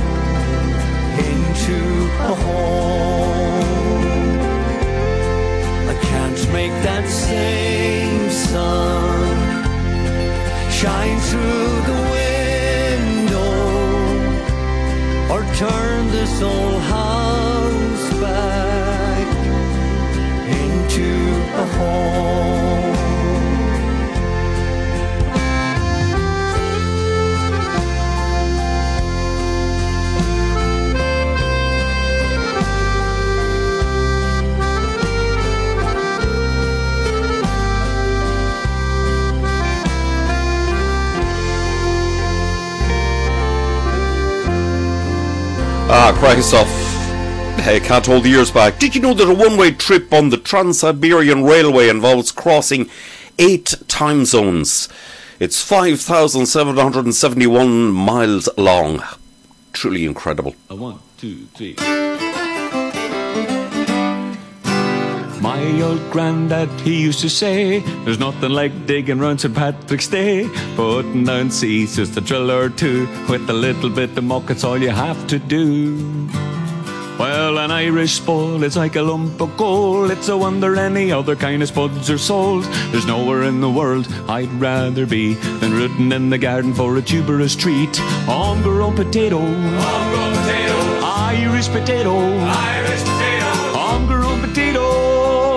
into a home. I can't make that same sun shine through the window, or turn this old house back into a home. Christoph. Hey, can't hold the years back. Did you know that a one-way trip on the Trans-Siberian Railway involves crossing 8 time zones? It's 5,771 miles long. Truly incredible. 1, 2, 3. My old granddad, he used to say, there's nothing like digging round St. Patrick's Day. Putting down seeds, just a drill or two. With a little bit of muck, it's all you have to do. Well, an Irish spud, it's like a lump of gold. It's a wonder any other kind of spuds are sold. There's nowhere in the world I'd rather be than rooting in the garden for a tuberous treat. Homegrown potato, homegrown potato, Irish potato, Irish potato, homegrown potato.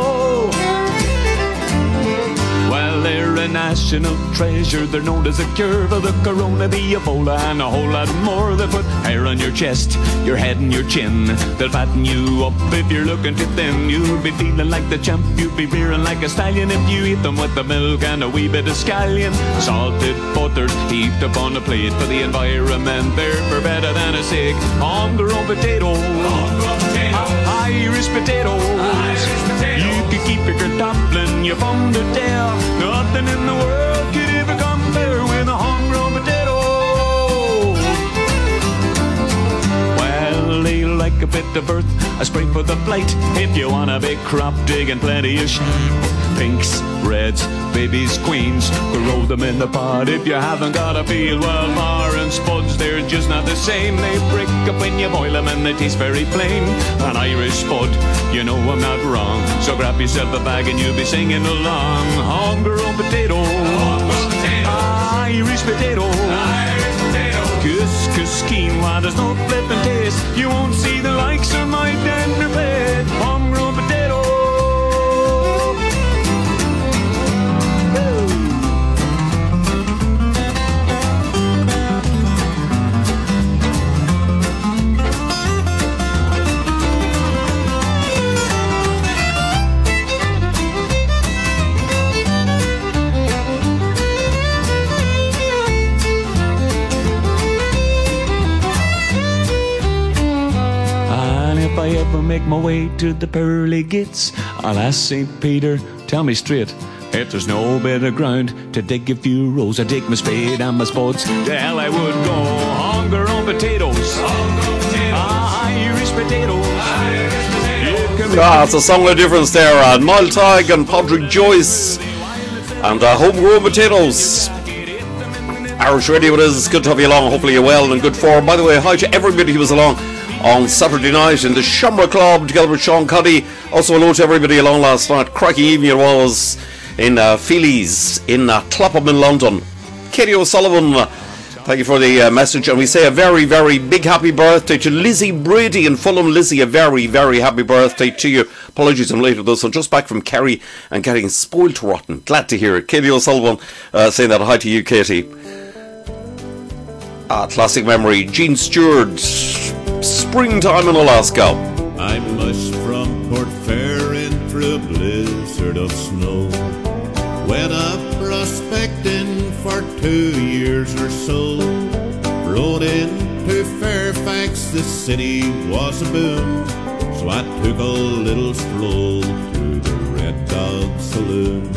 Well, they're a national treasure. They're known as a cure for the corona, the Ebola, and a whole lot more. They put hair on your chest, your head and your chin. They'll fatten you up if you're looking too thin. You'll be feeling like the champ, you'll be rearing like a stallion if you eat them with the milk and a wee bit of scallion. Salted butters heaped up on a plate for the environment. They're for better than a cig. Homegrown potato, Irish potatoes. You could keep your toppling, your bum to tail. Nothing in the world could ever compare with a homegrown potato. Well, they like a bit of earth, a spray for the blight. If you want a big crop, digging plenty of pinks, reds, babies, queens. Grow them in the pot if you haven't got a field. Well, foreign spuds, they're just not the same. They break up when you boil them and they taste very plain. An Irish spud, you know I'm not wrong. So grab yourself a bag and you'll be singing along. Homegrown potatoes, Irish potatoes, couscous quinoa, there's no flippin' taste. You won't see the likes of my tender plate. Homegrown potato. If I ever make my way to the pearly gates, I'll ask St. Peter, tell me straight, if there's no bit of ground to dig a few rows, I'd take my spade and my spuds, to hell I would go. Homegrown potatoes, Irish potatoes. Ah, it's a song of difference there. And Niall Tighe and Padraig Joyce and homegrown potatoes. Irish Radio it is. It's good to have you along. Hopefully you're well and in good form. By the way, hi to everybody who was along on Saturday night in the Shamrock Club together with Sean Cuddy. Also hello to everybody along last night. Cracking evening it was in Feely's in Clapham in London. Katie O'Sullivan, thank you for the message, and we say a very, very big happy birthday to Lizzie Brady in Fulham. Lizzie, a very, very happy birthday to you. Apologies I'm late with this. I'm just back from Kerry and getting spoilt rotten. Glad to hear it. Katie O'Sullivan saying that. Hi to you, Katie. Classic memory. Gene Stewart, Springtime in Alaska. I mushed from Port Fairin through a blizzard of snow. Went up prospecting for 2 years or so. Rode into Fairfax, the city was a boom. So I took a little stroll through the Red Dog Saloon.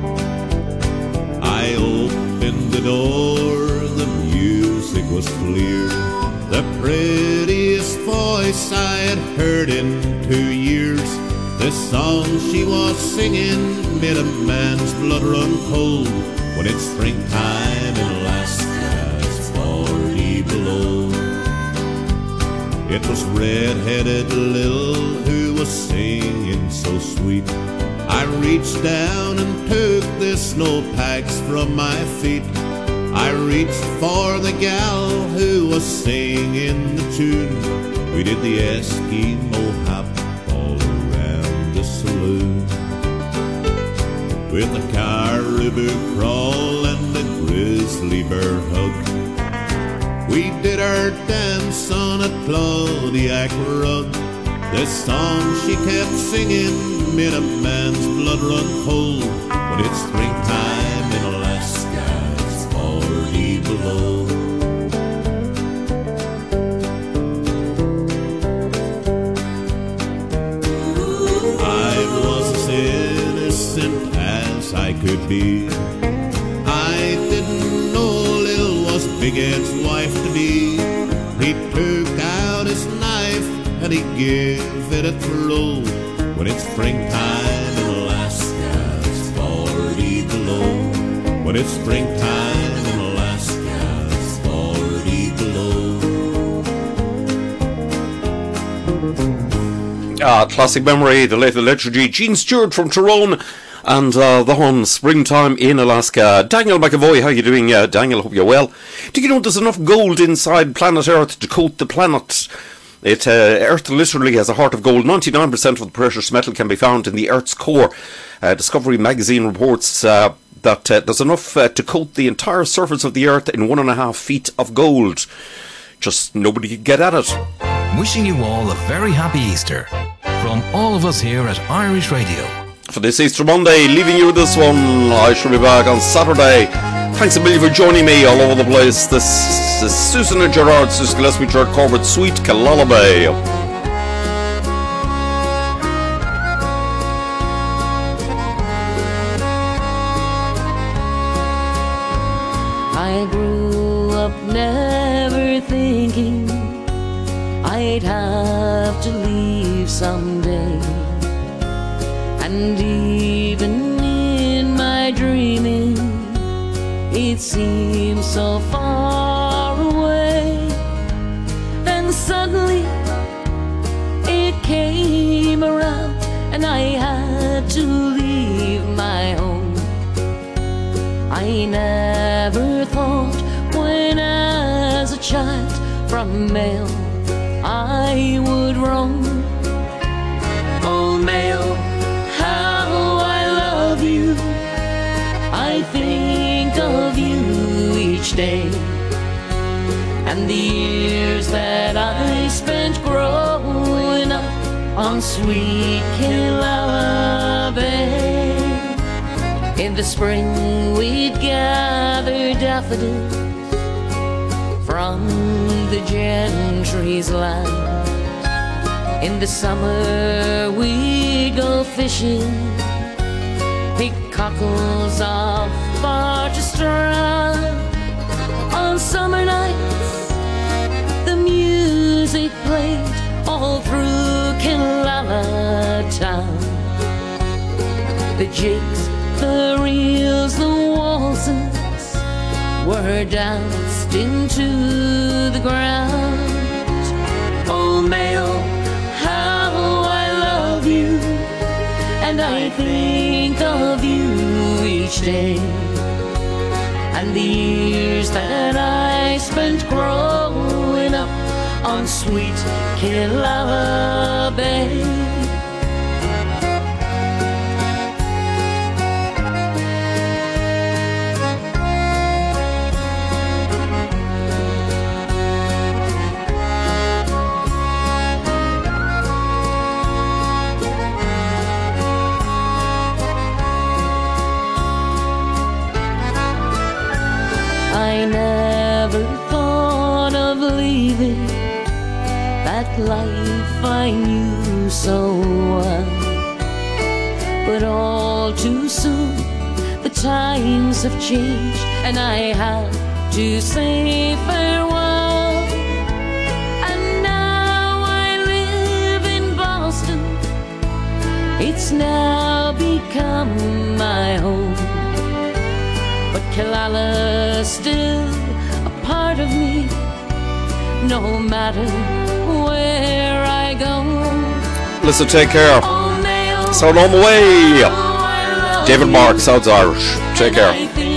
I opened the door, the music was clear. The prettiest voice I had heard in 2 years. The song she was singing made a man's blood run cold. When it's springtime in Alaska, it's 40 below. It was red-headed Lil who was singing so sweet. I reached down and took the snowpacks from my feet. I reached for the gal who was singing the tune. We did the Eskimo hop all around the saloon, with the caribou crawl and the grizzly bear hug. We did our dance on a Claudiac rug. The song she kept singing made a man's blood run cold. When it's springtime in Alaska, it's 40 below. I was as innocent as I could be. I didn't know Lil was Big Ed's wife to be. He took out his knife and he gave it a throw. When it's springtime But it's springtime in Alaska, it's 40 below. Classic memory, the late legendary Gene Stewart from Tyrone, and the Hun, Springtime in Alaska. Daniel McAvoy, how you doing? Daniel, hope you're well. Do you know there's enough gold inside planet Earth to coat the planet? Earth literally has a heart of gold. 99% of the precious metal can be found in the Earth's core. Discovery magazine reports that there's enough to coat the entire surface of the Earth in 1.5 feet of gold. Just nobody could get at it. Wishing you all a very happy Easter from all of us here at Irish Radio. For this Easter Monday, leaving you with this one. I shall be back on Saturday. Thanks a million for joining me all over the place. This is Susan and Gerard, Susan Gillespie, Gerard Corbett, Sweet Kalalabay. I grew up never thinking I'd have to leave someday. And even in my dreaming, it seemed so far away. Then suddenly it came around, and I had to leave my home. I never thought when as a child from Mayo I would roam. Oh Mayo, how I love you. I think of you each day, and the years that I spent growing up on sweet Killala Bay. In the spring we'd gather daffodils from the gentry's land. In the summer we'd go fishing, pick cockles off Bargestrand. On summer nights the music played all through Killala town. The jigs, the reels, the waltzes were danced into the ground. Oh Mayo, how I love you, and I think of you each day. And the years that I spent growing up on sweet Killala Bay. I never thought of leaving that life I knew so well, but all too soon the times have changed, and I have to say farewell. And now I live in Boston, it's now become my home. But Killala's still a part of me, no matter where I go. Listen, take care. Sound on the way. David Mark, sounds Irish. Take care.